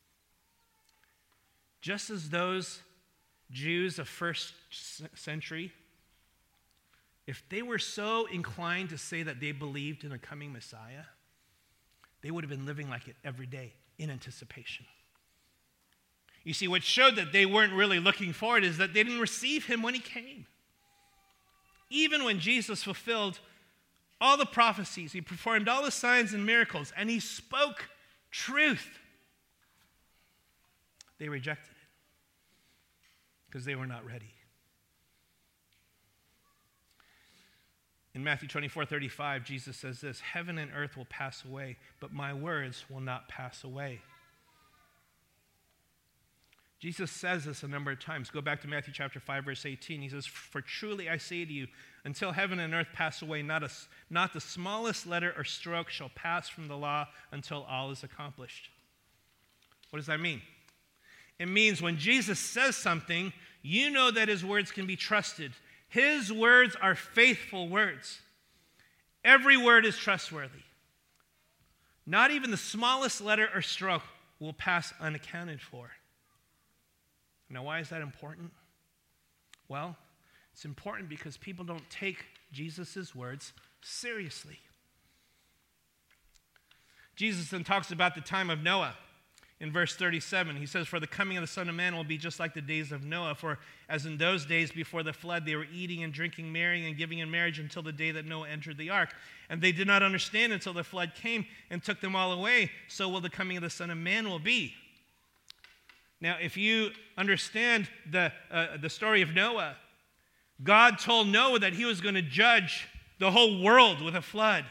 Just as those Jews of first century, if they were so inclined to say that they believed in a coming Messiah, they would have been living like it every day in anticipation. You see, what showed that they weren't really looking forward is that they didn't receive him when he came. Even when Jesus fulfilled all the prophecies, he performed all the signs and miracles, and he spoke truth, they rejected it because they were not ready. In Matthew twenty-four thirty-five, Jesus says this, heaven and earth will pass away, but my words will not pass away. Jesus says this a number of times. Go back to Matthew chapter five, verse eighteen. He says, for truly I say to you, until heaven and earth pass away, not, a, not the smallest letter or stroke shall pass from the law until all is accomplished. What does that mean? It means when Jesus says something, you know that his words can be trusted. His words are faithful words. Every word is trustworthy. Not even the smallest letter or stroke will pass unaccounted for. Now, why is that important? Well, it's important because people don't take Jesus' words seriously. Jesus then talks about the time of Noah. In verse thirty-seven, he says, for the coming of the Son of Man will be just like the days of Noah. For as in those days before the flood, they were eating and drinking, marrying and giving in marriage until the day that Noah entered the ark. And they did not understand until the flood came and took them all away. So will the coming of the Son of Man will be. Now, if you understand the, uh, the story of Noah, God told Noah that he was going to judge the whole world with a flood.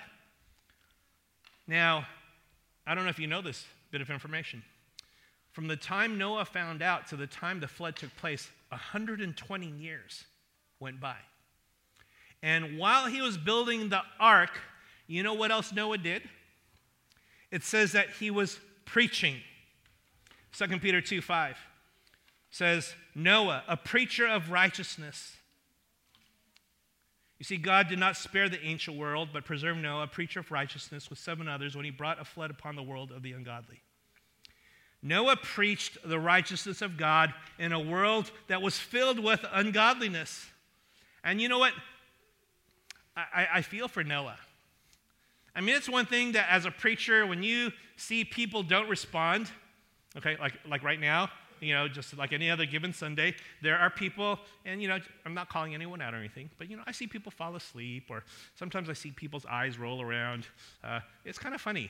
Now, I don't know if you know this bit of information. From the time Noah found out to the time the flood took place, one hundred twenty years went by. And while he was building the ark, you know what else Noah did? It says that he was preaching. Second Peter two five says, Noah, a preacher of righteousness. You see, God did not spare the ancient world, but preserved Noah, a preacher of righteousness, with seven others when he brought a flood upon the world of the ungodly. Noah preached the righteousness of God in a world that was filled with ungodliness. And you know what? I, I feel for Noah. I mean, it's one thing that as a preacher, when you see people don't respond, okay, like, like right now, you know, just like any other given Sunday, there are people, and, you know, I'm not calling anyone out or anything, but, you know, I see people fall asleep, or sometimes I see people's eyes roll around. Uh, it's kind of funny.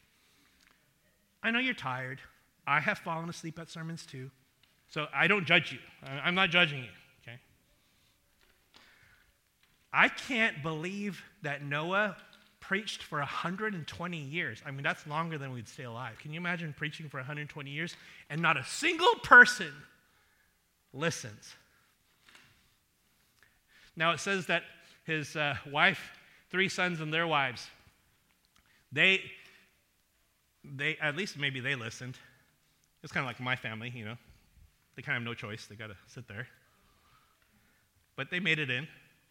I know you're tired. I have fallen asleep at sermons too, so I don't judge you. I'm not judging you, okay? I can't believe that Noah preached for one hundred twenty years. I mean, that's longer than we'd stay alive. Can you imagine preaching for one hundred twenty years and not a single person listens? Now, it says that his uh, wife, three sons and their wives, they, they, at least maybe they listened. It's kind of like my family, you know. They kind of have no choice. They got to sit there. But they made it in.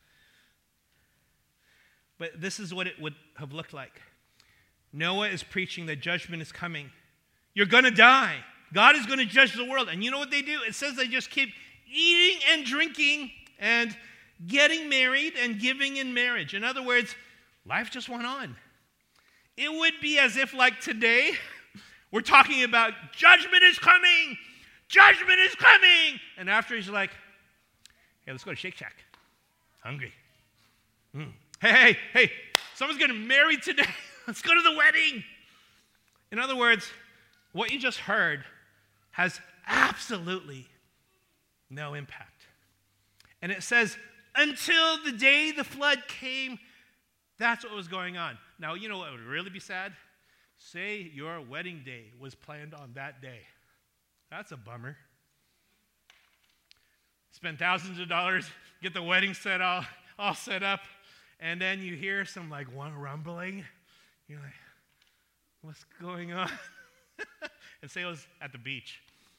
But this is what it would have looked like. Noah is preaching that judgment is coming. You're going to die. God is going to judge the world. And you know what they do? It says they just keep eating and drinking and getting married and giving in marriage. In other words, life just went on. It would be as if, like today, we're talking about judgment is coming. Judgment is coming. And after he's like, hey, let's go to Shake Shack. Hungry. Mm. Hey, hey, hey, someone's getting married today. Let's go to the wedding. In other words, what you just heard has absolutely no impact. And it says, until the day the flood came, that's what was going on. Now, you know what would really be sad? Say your wedding day was planned on that day. That's a bummer. Spend thousands of dollars, get the wedding set all, all set up, and then you hear some like one rumbling. You're like, what's going on? And say it was at the beach.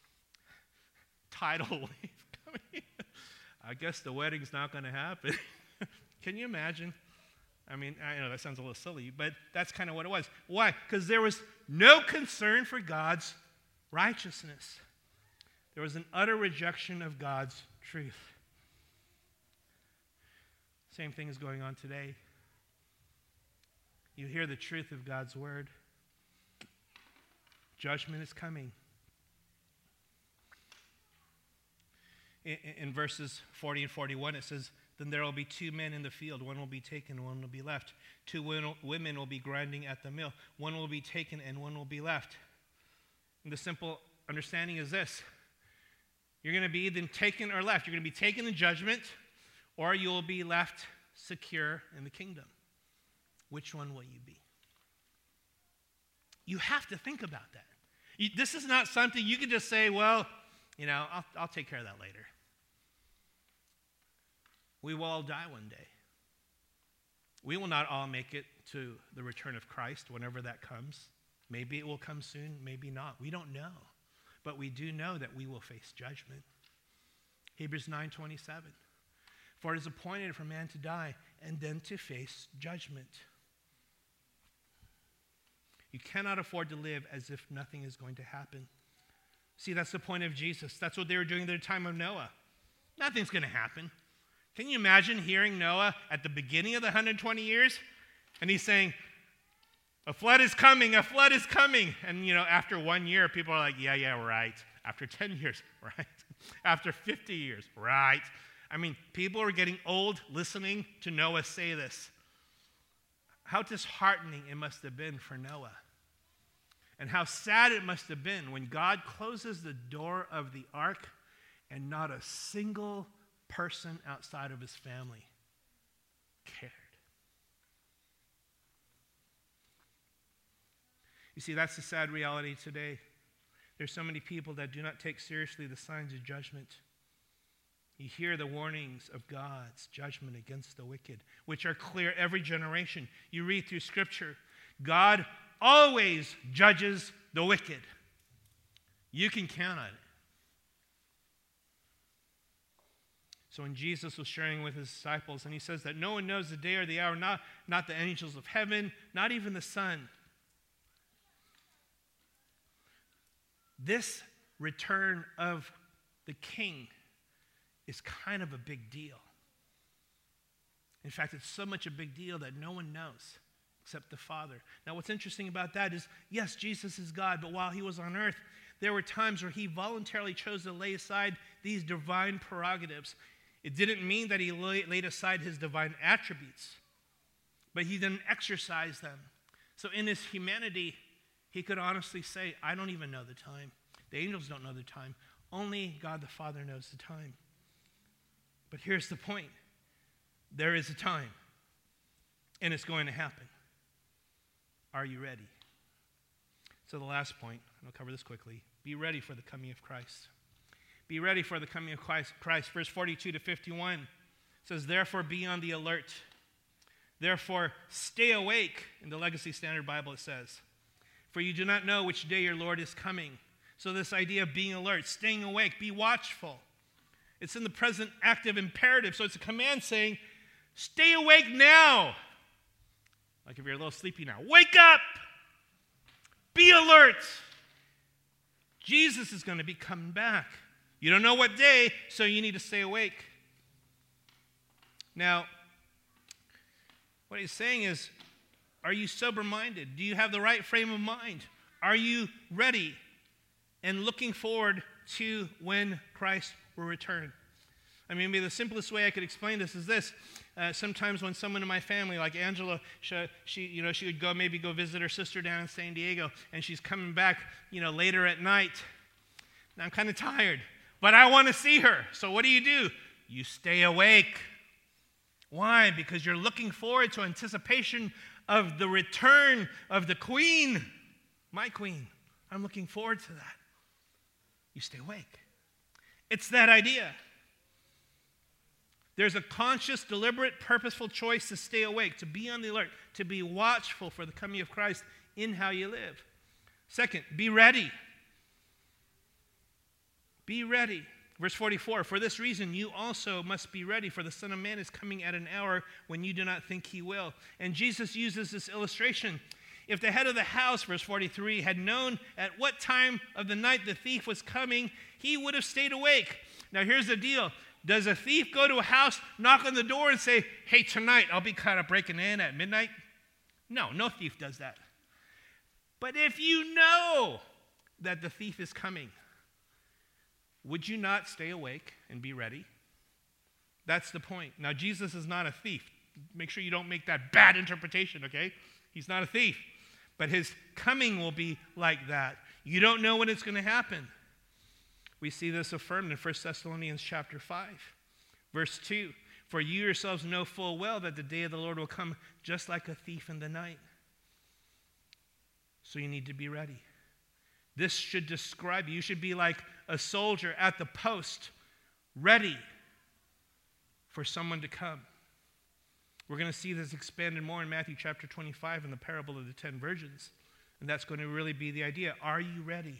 Tidal wave coming. I guess the wedding's not going to happen. Can you imagine? I mean, I know that sounds a little silly, but that's kind of what it was. Why? Because there was no concern for God's righteousness. There was an utter rejection of God's truth. Same thing is going on today. You hear the truth of God's word. Judgment is coming. In, in verses forty and forty-one, it says, then there will be two men in the field. One will be taken, one will be left. Two women will be grinding at the mill. One will be taken, and one will be left. And the simple understanding is this. You're going to be either taken or left. You're going to be taken in judgment, or you will be left secure in the kingdom. Which one will you be? You have to think about that. You, this is not something you can just say, well, you know, I'll, I'll take care of that later. We will all die one day. We will not all make it to the return of Christ whenever that comes. Maybe it will come soon, maybe not. We don't know. But we do know that we will face judgment. Hebrews nine twenty-seven. For it is appointed for man to die and then to face judgment. You cannot afford to live as if nothing is going to happen. See, that's the point of Jesus. That's what they were doing at the time of Noah. Nothing's going to happen. Can you imagine hearing Noah at the beginning of the one hundred twenty years? And he's saying, a flood is coming, a flood is coming. And, you know, after one year, people are like, yeah, yeah, right. After ten years, right. After fifty years, right. I mean, people are getting old listening to Noah say this. How disheartening it must have been for Noah. And how sad it must have been when God closes the door of the ark and not a single person outside of his family cared. You see, that's the sad reality today. There's so many people that do not take seriously the signs of judgment. You hear the warnings of God's judgment against the wicked, which are clear every generation. You read through Scripture, God always judges the wicked. You can count on it. So when Jesus was sharing with his disciples, and he says that no one knows the day or the hour, not, not the angels of heaven, not even the Son. This return of the King is kind of a big deal. In fact, it's so much a big deal that no one knows except the Father. Now, what's interesting about that is, yes, Jesus is God, but while he was on earth, there were times where he voluntarily chose to lay aside these divine prerogatives. It didn't mean that he laid aside his divine attributes, but he didn't exercise them. So in his humanity, he could honestly say, I don't even know the time. The angels don't know the time. Only God the Father knows the time. But here's the point. There is a time, and it's going to happen. Are you ready? So the last point, and I'll cover this quickly, be ready for the coming of Christ. Be ready for the coming of Christ. Christ. Verse forty-two to fifty-one says, therefore be on the alert. Therefore stay awake. In the Legacy Standard Bible it says, for you do not know which day your Lord is coming. So this idea of being alert, staying awake, be watchful. It's in the present active imperative. So it's a command saying, stay awake now. Like if you're a little sleepy now, wake up. Be alert. Jesus is going to be coming back. You don't know what day, so you need to stay awake. Now, what he's saying is, are you sober-minded? Do you have the right frame of mind? Are you ready and looking forward to when Christ will return? I mean, maybe the simplest way I could explain this is this. Uh, sometimes when someone in my family, like Angela, she, she, you know, she would go maybe go visit her sister down in San Diego, and she's coming back, you know, later at night. And I'm kind of tired, but I want to see her. So what do you do? You stay awake. Why? Because you're looking forward to anticipation of the return of the queen, my queen. I'm looking forward to that. You stay awake. It's that idea. There's a conscious, deliberate, purposeful choice to stay awake, to be on the alert, to be watchful for the coming of Christ in how you live. Second, be ready. Be ready. Verse forty-four, for this reason you also must be ready, for the Son of Man is coming at an hour when you do not think he will. And Jesus uses this illustration. If the head of the house, verse forty-three, had known at what time of the night the thief was coming, he would have stayed awake. Now here's the deal. Does a thief go to a house, knock on the door, and say, hey, tonight I'll be kind of breaking in at midnight? No, no thief does that. But if you know that the thief is coming, would you not stay awake and be ready? That's the point. Now, Jesus is not a thief. Make sure you don't make that bad interpretation, okay? He's not a thief. But his coming will be like that. You don't know when it's going to happen. We see this affirmed in First Thessalonians chapter five, verse two. For you yourselves know full well that the day of the Lord will come just like a thief in the night. So you need to be ready. This should describe you. You should be like a soldier at the post, ready for someone to come. We're going to see this expanded more in Matthew chapter twenty-five in the parable of the ten virgins. And that's going to really be the idea. Are you ready?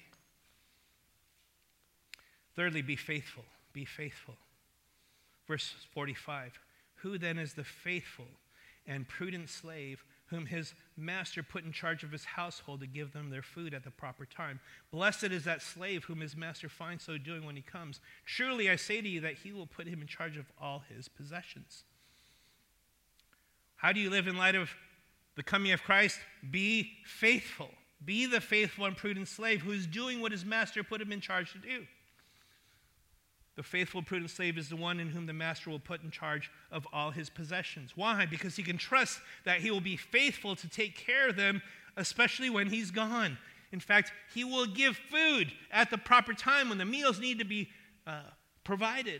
Thirdly, be faithful. Be faithful. Verse forty-five. Who then is the faithful and prudent slave whom his master put in charge of his household to give them their food at the proper time? Blessed is that slave whom his master finds so doing when he comes. Truly I say to you that he will put him in charge of all his possessions. How do you live in light of the coming of Christ? Be faithful. Be the faithful and prudent slave who is doing what his master put him in charge to do. The faithful, prudent slave is the one in whom the master will put in charge of all his possessions. Why? Because he can trust that he will be faithful to take care of them, especially when he's gone. In fact, he will give food at the proper time when the meals need to be uh, provided.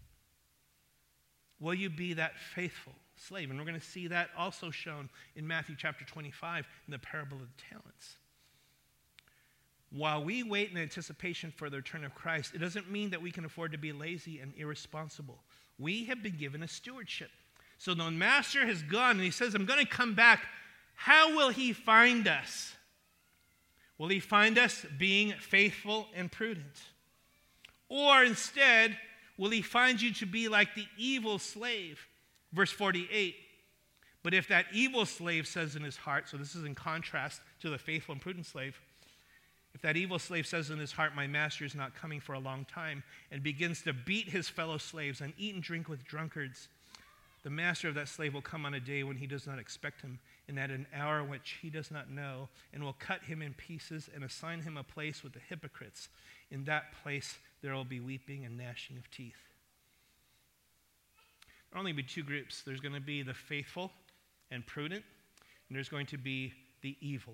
Will you be that faithful slave? And we're going to see that also shown in Matthew chapter twenty-five in the parable of the talents. While we wait in anticipation for the return of Christ, it doesn't mean that we can afford to be lazy and irresponsible. We have been given a stewardship. So the master has gone and he says, I'm going to come back. How will he find us? Will he find us being faithful and prudent? Or instead, will he find you to be like the evil slave? Verse forty-eight. But if that evil slave says in his heart, so this is in contrast to the faithful and prudent slave, if that evil slave says in his heart, my master is not coming for a long time, and begins to beat his fellow slaves and eat and drink with drunkards, the master of that slave will come on a day when he does not expect him, and at an hour which he does not know, and will cut him in pieces and assign him a place with the hypocrites. In that place there will be weeping and gnashing of teeth. There will only be two groups. There's going to be the faithful and prudent, and there's going to be the evil.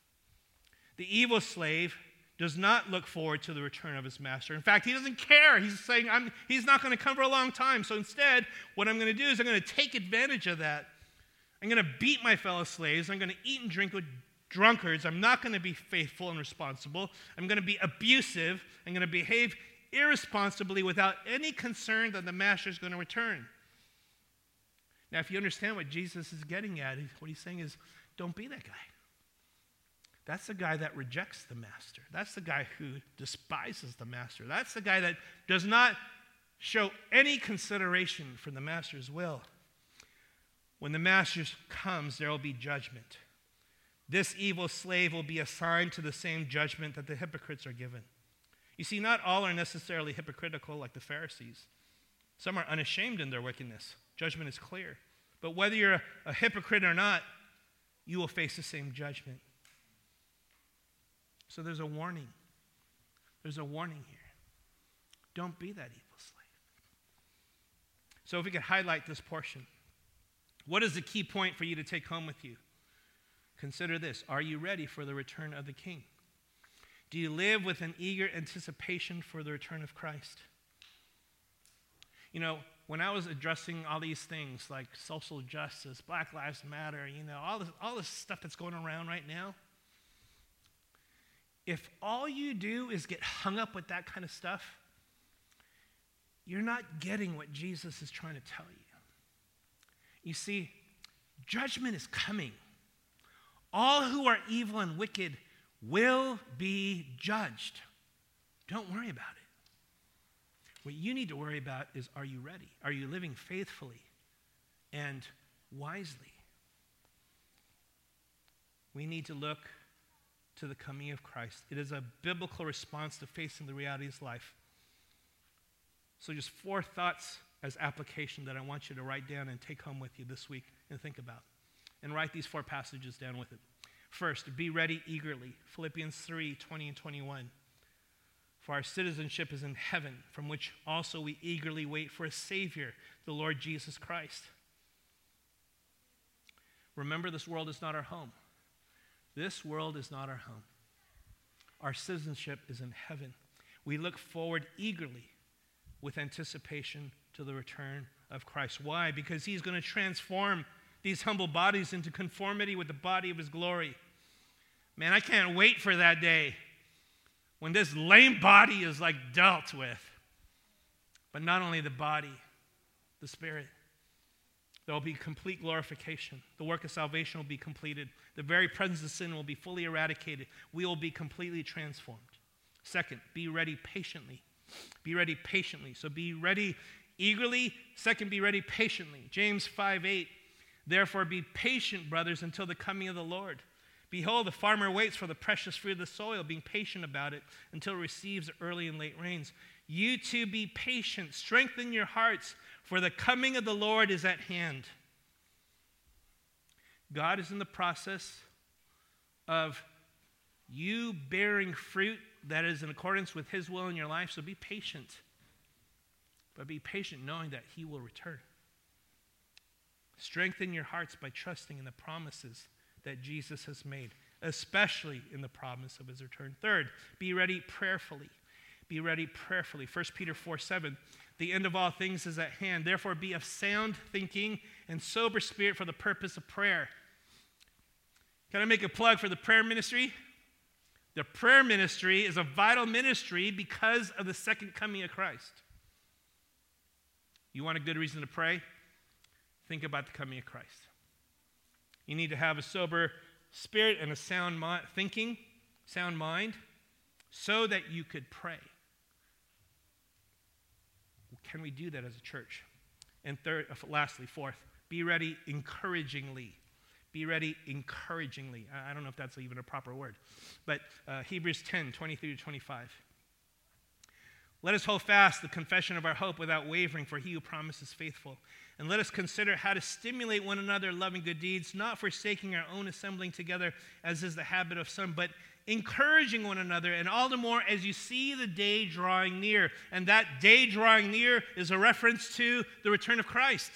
The evil slave does not look forward to the return of his master. In fact, he doesn't care. He's saying, I'm, he's not going to come for a long time. So instead, what I'm going to do is I'm going to take advantage of that. I'm going to beat my fellow slaves. I'm going to eat and drink with drunkards. I'm not going to be faithful and responsible. I'm going to be abusive. I'm going to behave irresponsibly without any concern that the master is going to return. Now, if you understand what Jesus is getting at, what he's saying is, don't be that guy. That's the guy that rejects the master. That's the guy who despises the master. That's the guy that does not show any consideration for the master's will. When the master comes, there will be judgment. This evil slave will be assigned to the same judgment that the hypocrites are given. You see, not all are necessarily hypocritical like the Pharisees. Some are unashamed in their wickedness. Judgment is clear. But whether you're a, a hypocrite or not, you will face the same judgment. So there's a warning. There's a warning here. Don't be that evil slave. So if we could highlight this portion. What is the key point for you to take home with you? Consider this. Are you ready for the return of the King? Do you live with an eager anticipation for the return of Christ? You know, when I was addressing all these things like social justice, Black Lives Matter, you know, all this, all this stuff that's going around right now, if all you do is get hung up with that kind of stuff, you're not getting what Jesus is trying to tell you. You see, judgment is coming. All who are evil and wicked will be judged. Don't worry about it. What you need to worry about is, are you ready? Are you living faithfully and wisely? We need to look to the coming of Christ. It is a biblical response to facing the realities of life. So just four thoughts as application that I want you to write down and take home with you this week and think about. And write these four passages down with it. First, be ready eagerly. Philippians three, twenty and twenty-one. For our citizenship is in heaven, from which also we eagerly wait for a Savior, the Lord Jesus Christ. Remember, this world is not our home. This world is not our home. Our citizenship is in heaven. We look forward eagerly with anticipation to the return of Christ. Why? Because he's going to transform these humble bodies into conformity with the body of his glory. Man, I can't wait for that day when this lame body is like dealt with. But not only the body, the spirit. There will be complete glorification. The work of salvation will be completed. The very presence of sin will be fully eradicated. We will be completely transformed. Second, be ready patiently. Be ready patiently. So be ready eagerly. Second, be ready patiently. James five eight. Therefore be patient, brothers, until the coming of the Lord. Behold, the farmer waits for the precious fruit of the soil, being patient about it until it receives the early and late rains. You too be patient. Strengthen your hearts, for the coming of the Lord is at hand. God is in the process of you bearing fruit that is in accordance with his will in your life, so be patient. But be patient knowing that he will return. Strengthen your hearts by trusting in the promises that Jesus has made. especially in the promise of his return. Third, be ready prayerfully. Be ready prayerfully. First Peter four seven, the end of all things is at hand. Therefore, be of sound thinking and sober spirit for the purpose of prayer. Can I make a plug for the prayer ministry? The prayer ministry is a vital ministry because of the second coming of Christ. You want a good reason to pray? Think about the coming of Christ. You need to have a sober spirit and a sound mi- thinking, sound mind, so that you could pray. Can we do that as a church? And third, lastly, fourth, be ready encouragingly. Be ready encouragingly. I don't know if that's even a proper word. But uh, Hebrews ten, twenty-three to twenty-five. Let us hold fast the confession of our hope without wavering, for he who promises faithful. And let us consider how to stimulate one another in loving good deeds, not forsaking our own assembling together, as is the habit of some, but encouraging one another, and all the more as you see the day drawing near. And that day drawing near is a reference to the return of Christ.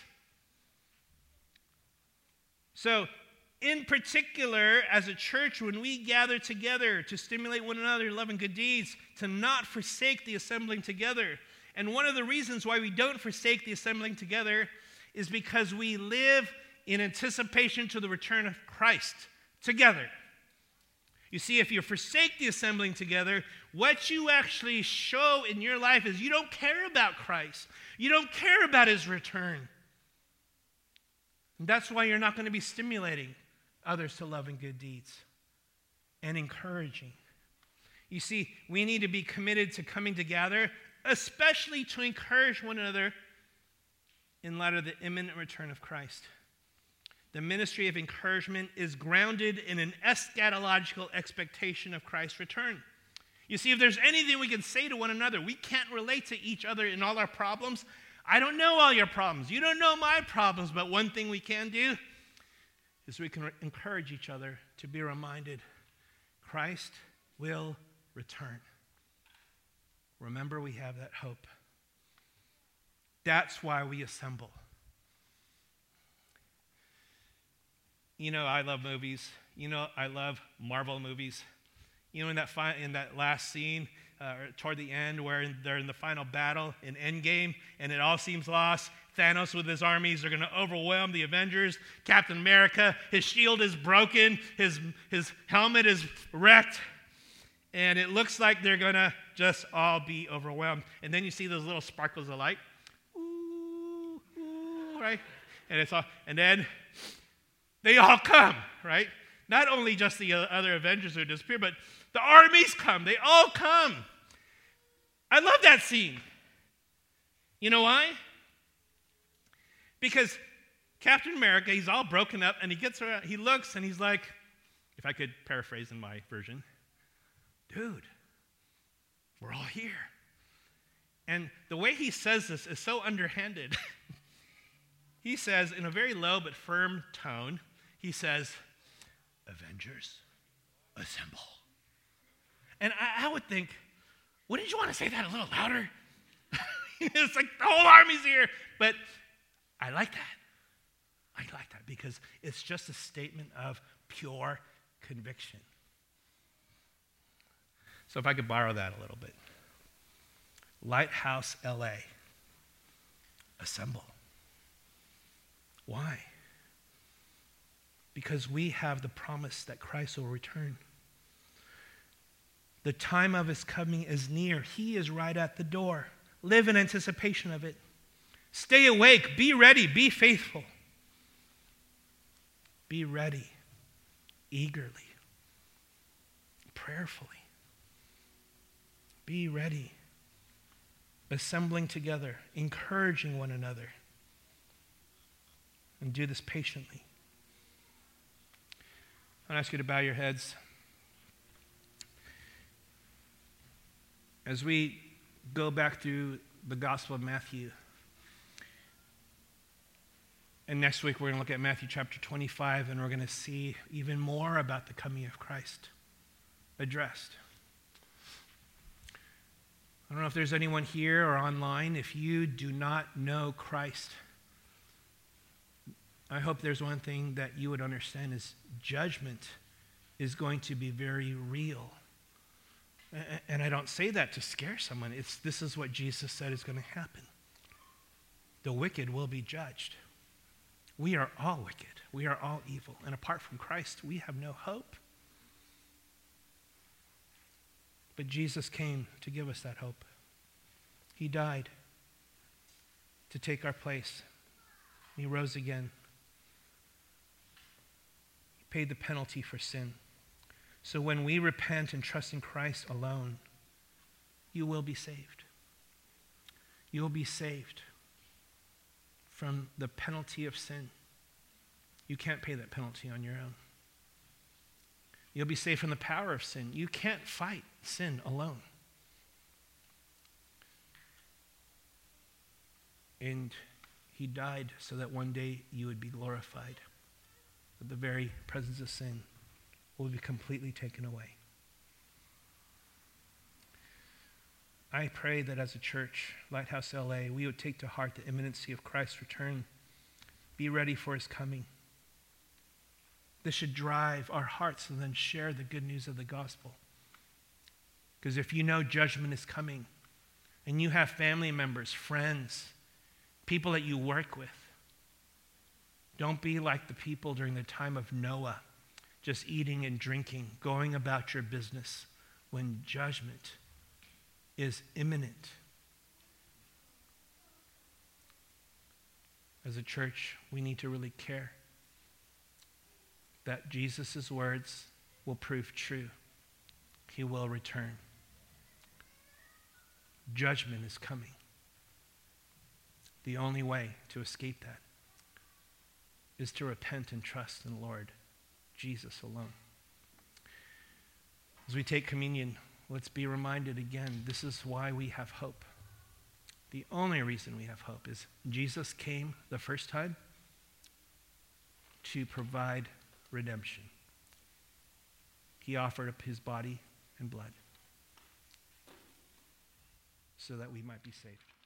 So, in particular, as a church, when we gather together to stimulate one another in love and good deeds, to not forsake the assembling together. And one of the reasons why we don't forsake the assembling together is because we live in anticipation to the return of Christ together. You see, if you forsake the assembling together, what you actually show in your life is you don't care about Christ. You don't care about his return. And that's why you're not going to be stimulating others to love and good deeds and encouraging. You see, we need to be committed to coming together, especially to encourage one another in light of the imminent return of Christ. The ministry of encouragement is grounded in an eschatological expectation of Christ's return. You see, if there's anything we can say to one another, we can't relate to each other in all our problems. I don't know all your problems. You don't know my problems, but one thing we can do is we can re- encourage each other to be reminded Christ will return. Remember, we have that hope. That's why we assemble. You know, I love movies. You know, I love Marvel movies. You know, in that fi- in that last scene, uh, toward the end, where they're in the final battle in Endgame, and it all seems lost. Thanos with his armies are going to overwhelm the Avengers. Captain America, his shield is broken, his his helmet is wrecked, and it looks like they're going to just all be overwhelmed. And then you see those little sparkles of light, ooh, ooh, right? And it's all, and then they all come, right? Not only just the other Avengers who disappear, but the armies come. They all come. I love that scene. You know why? Because Captain America, he's all broken up, and he gets around, he looks, and he's like, if I could paraphrase in my version, dude, we're all here. And the way he says this is so underhanded. He says, in a very low but firm tone, he says, Avengers, assemble. And I, I would think, wouldn't you want to say that a little louder? It's like the whole army's here. But I like that. I like that because it's just a statement of pure conviction. So if I could borrow that a little bit. Lighthouse L A, assemble. Why? Because we have the promise that Christ will return. The time of his coming is near. He is right at the door. Live in anticipation of it. Stay awake. Be ready. Be faithful. Be ready. Eagerly. Prayerfully. Be ready. Assembling together. Encouraging one another. And do this patiently. I want to ask you to bow your heads. As we go back through the Gospel of Matthew, and next week we're going to look at Matthew chapter twenty-five, and we're going to see even more about the coming of Christ addressed. I don't know if there's anyone here or online, if you do not know Christ, I hope there's one thing that you would understand is judgment is going to be very real. And I don't say that to scare someone. It's, this is what Jesus said is going to happen. The wicked will be judged. We are all wicked. We are all evil. And apart from Christ, we have no hope. But Jesus came to give us that hope. He died to take our place. He rose again. He paid the penalty for sin. So when we repent and trust in Christ alone, you will be saved. You will be saved from the penalty of sin. You can't pay that penalty on your own. You'll be saved from the power of sin. You can't fight sin alone. And he died so that one day you would be glorified. That the very presence of sin will be completely taken away. I pray that as a church, Lighthouse L A, we would take to heart the imminency of Christ's return. Be ready for his coming. This should drive our hearts and then share the good news of the gospel. Because if you know judgment is coming, and you have family members, friends, people that you work with, don't be like the people during the time of Noah, just eating and drinking, going about your business, when judgment is imminent. As a church, we need to really care that Jesus' words will prove true. He will return. Judgment is coming. The only way to escape that is to repent and trust in the Lord Jesus alone. As we take communion, let's be reminded again, this is why we have hope. The only reason we have hope is Jesus came the first time to provide redemption. He offered up his body and blood so that we might be saved.